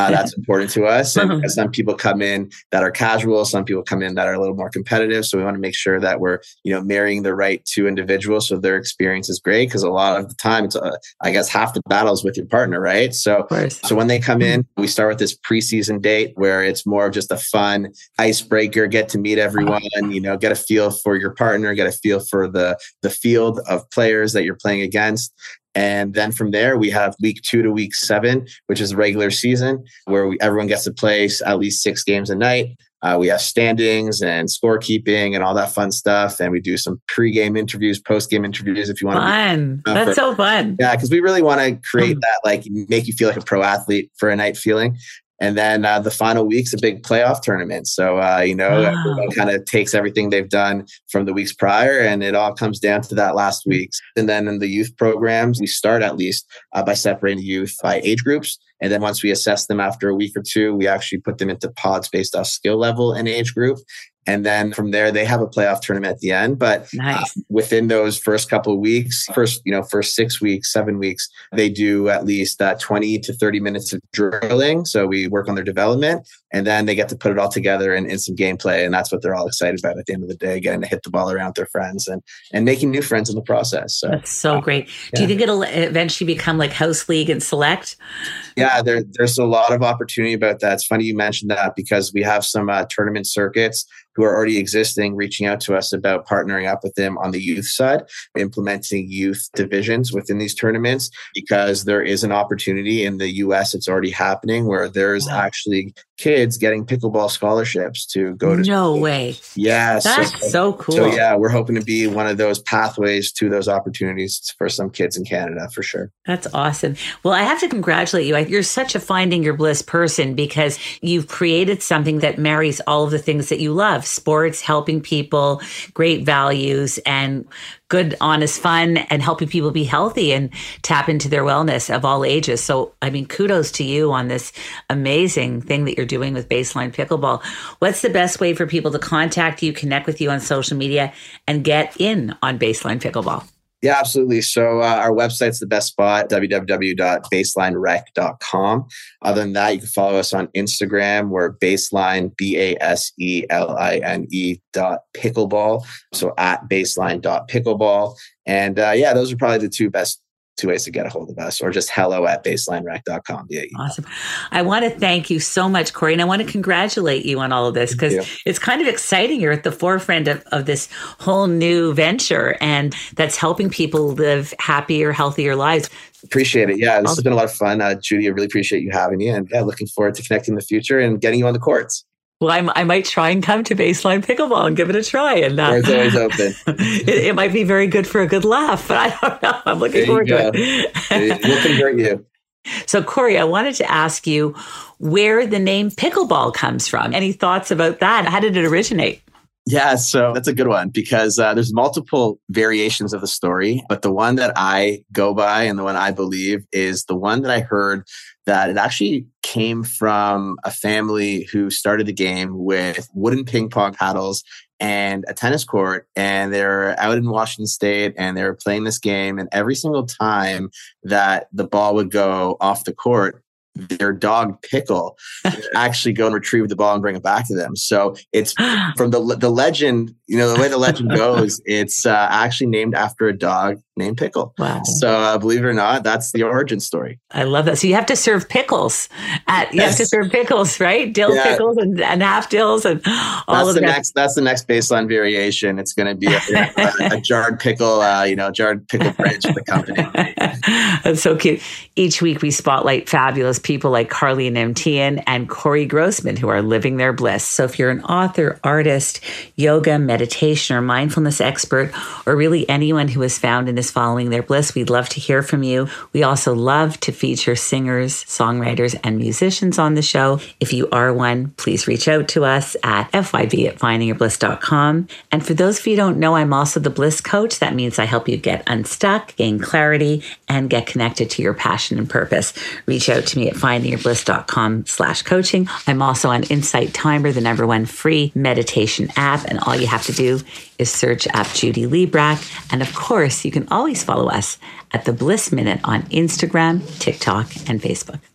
Uh, that's important to us. And some people come in that are casual. Some people come in that are a little more competitive. So we want to make sure that we're, you know, marrying the right two individuals so their experience is great. Because a lot of the time, it's, uh, I guess, half the battles with your partner, right? So, so when they come in, we start with this preseason date where it's more of just a fun icebreaker, get to meet everyone, you know, get a feel for your partner, get a feel for the, the field of players that you're playing against. And then from there, we have week two to week seven, which is the regular season, where we, everyone gets to play at least six games a night. Uh, we have standings and scorekeeping and all that fun stuff. And we do some pre-game interviews, post-game interviews if you want fun. to. Fun. That's for, so fun. Yeah, because we really want to create that, like, make you feel like a pro athlete for a night feeling. And then uh, the final week's a big playoff tournament. So, uh, you know, wow. everyone kind of takes everything they've done from the weeks prior and it all comes down to that last week. And then in the youth programs, we start at least uh, by separating youth by age groups. And then once we assess them after a week or two, we actually put them into pods based off skill level and age group. And then from there, they have a playoff tournament at the end. But nice. uh, within those first couple of weeks, first, you know, first six weeks, seven weeks, they do at least uh, twenty to thirty minutes of drilling. So we work on their development and then they get to put it all together in, in some gameplay. And that's what they're all excited about at the end of the day, getting to hit the ball around with their friends and, and making new friends in the process. So that's so great. Yeah. Do you think it'll eventually become like house league and select? Yeah, there, there's a lot of opportunity about that. It's funny you mentioned that because we have some uh, tournament circuits who are already existing, reaching out to us about partnering up with them on the youth side, implementing youth divisions within these tournaments, because there is an opportunity in the U S, it's already happening, where there's wow. actually kids getting pickleball scholarships to go to No school. way. Yeah. That's so, so cool. So yeah, we're hoping to be one of those pathways to those opportunities for some kids in Canada, for sure. That's awesome. Well, I have to congratulate you. You're such a finding your bliss person because you've created something that marries all of the things that you love: sports, helping people, great values, and good, honest fun, and helping people be healthy and tap into their wellness of all ages. So, I mean, kudos to you on this amazing thing that you're doing with Baseline Pickleball. What's the best way for people to contact you, connect with you on social media, and get in on Baseline Pickleball? Yeah, absolutely. So uh, our website's the best spot, w w w dot baseline rec dot com. Other than that, you can follow us on Instagram. We're baseline, B A S E L I N E dot pickleball. So at baseline dot pickleball. And uh, yeah, those are probably the two best two ways to get a hold of us, or just hello at baseline rec dot com. Yeah, awesome. I want to thank you so much, Corey. And I want to congratulate you on all of this because it's kind of exciting. You're at the forefront of, of this whole new venture, and that's helping people live happier, healthier lives. Appreciate it. Yeah, this has been a lot of fun. Uh, Judy, I really appreciate you having me. And yeah, looking forward to connecting in the future and getting you on the courts. Well, I'm, I might try and come to Baseline Pickleball and give it a try. And uh, it's always open. it, it might be very good for a good laugh, but I don't know. I'm looking forward to it. We'll convert you. So, Corey, I wanted to ask you where the name pickleball comes from. Any thoughts about that? How did it originate? Yeah, so that's a good one because uh, there's multiple variations of the story, but the one that I go by and the one I believe is the one that I heard that it actually came from a family who started the game with wooden ping pong paddles and a tennis court, and they're out in Washington State and they were playing this game, and every single time that the ball would go off the court, their dog Pickle would actually go and retrieve the ball and bring it back to them. So it's from the the legend, you know, the way the legend goes, it's uh, actually named after a dog named Pickle. Wow. So uh, believe it or not, that's the origin story. I love that. So you have to serve pickles. At, you yes. have to serve pickles, right? Dill yeah. pickles and, and half dills and all that's of the that. Next, that's the next baseline variation. It's going to be a, a, a jarred pickle, uh, you know, jarred pickle bridge for the company. That's so cute. Each week we spotlight fabulous people like Carly Nemtian and Corey Grossman who are living their bliss. So if you're an author, artist, yoga, meditation, or mindfulness expert, or really anyone who is found and is following their bliss, we'd love to hear from you. We also love to feature singers, songwriters, and musicians on the show. If you are one, please reach out to us at f y b at finding your bliss dot com. And for those of you who don't know, I'm also the Bliss Coach. That means I help you get unstuck, gain clarity, and get connected to your passion and purpose. Reach out to me at finding your bliss dot com slash coaching. I'm also on Insight Timer, the number one free meditation app. And all you have to do is search up Judy Librach. And of course, you can always follow us at the Bliss Minute on Instagram, TikTok, and Facebook. I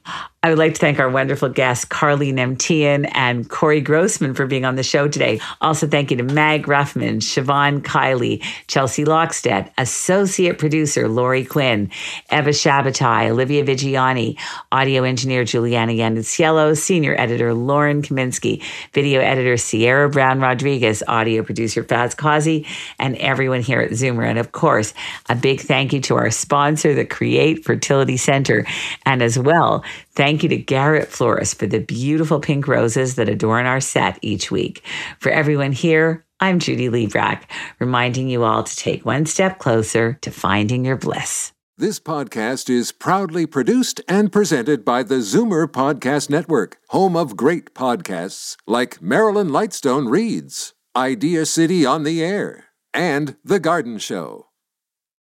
I would like to thank our wonderful guests, Carly Nemtian and Corey Grossman, for being on the show today. Also, thank you to Mag Ruffman, Siobhan Kiley, Chelsea Lockstead, Associate Producer Lori Quinn, Eva Shabatai, Olivia Vigiani, Audio Engineer Juliana Yaniciello, Senior Editor Lauren Kaminsky, Video Editor Sierra Brown Rodriguez, Audio Producer Faz Kazi, and everyone here at Zoomer. And of course, a big thank you to our sponsor, the Create Fertility Center. And as well, thank you to Garrett Florist for the beautiful pink roses that adorn our set each week. For everyone here, I'm Judy Librach, reminding you all to take one step closer to finding your bliss. This podcast is proudly produced and presented by the Zoomer Podcast Network, home of great podcasts like Marilyn Lightstone Reads, Idea City on the Air, and The Garden Show.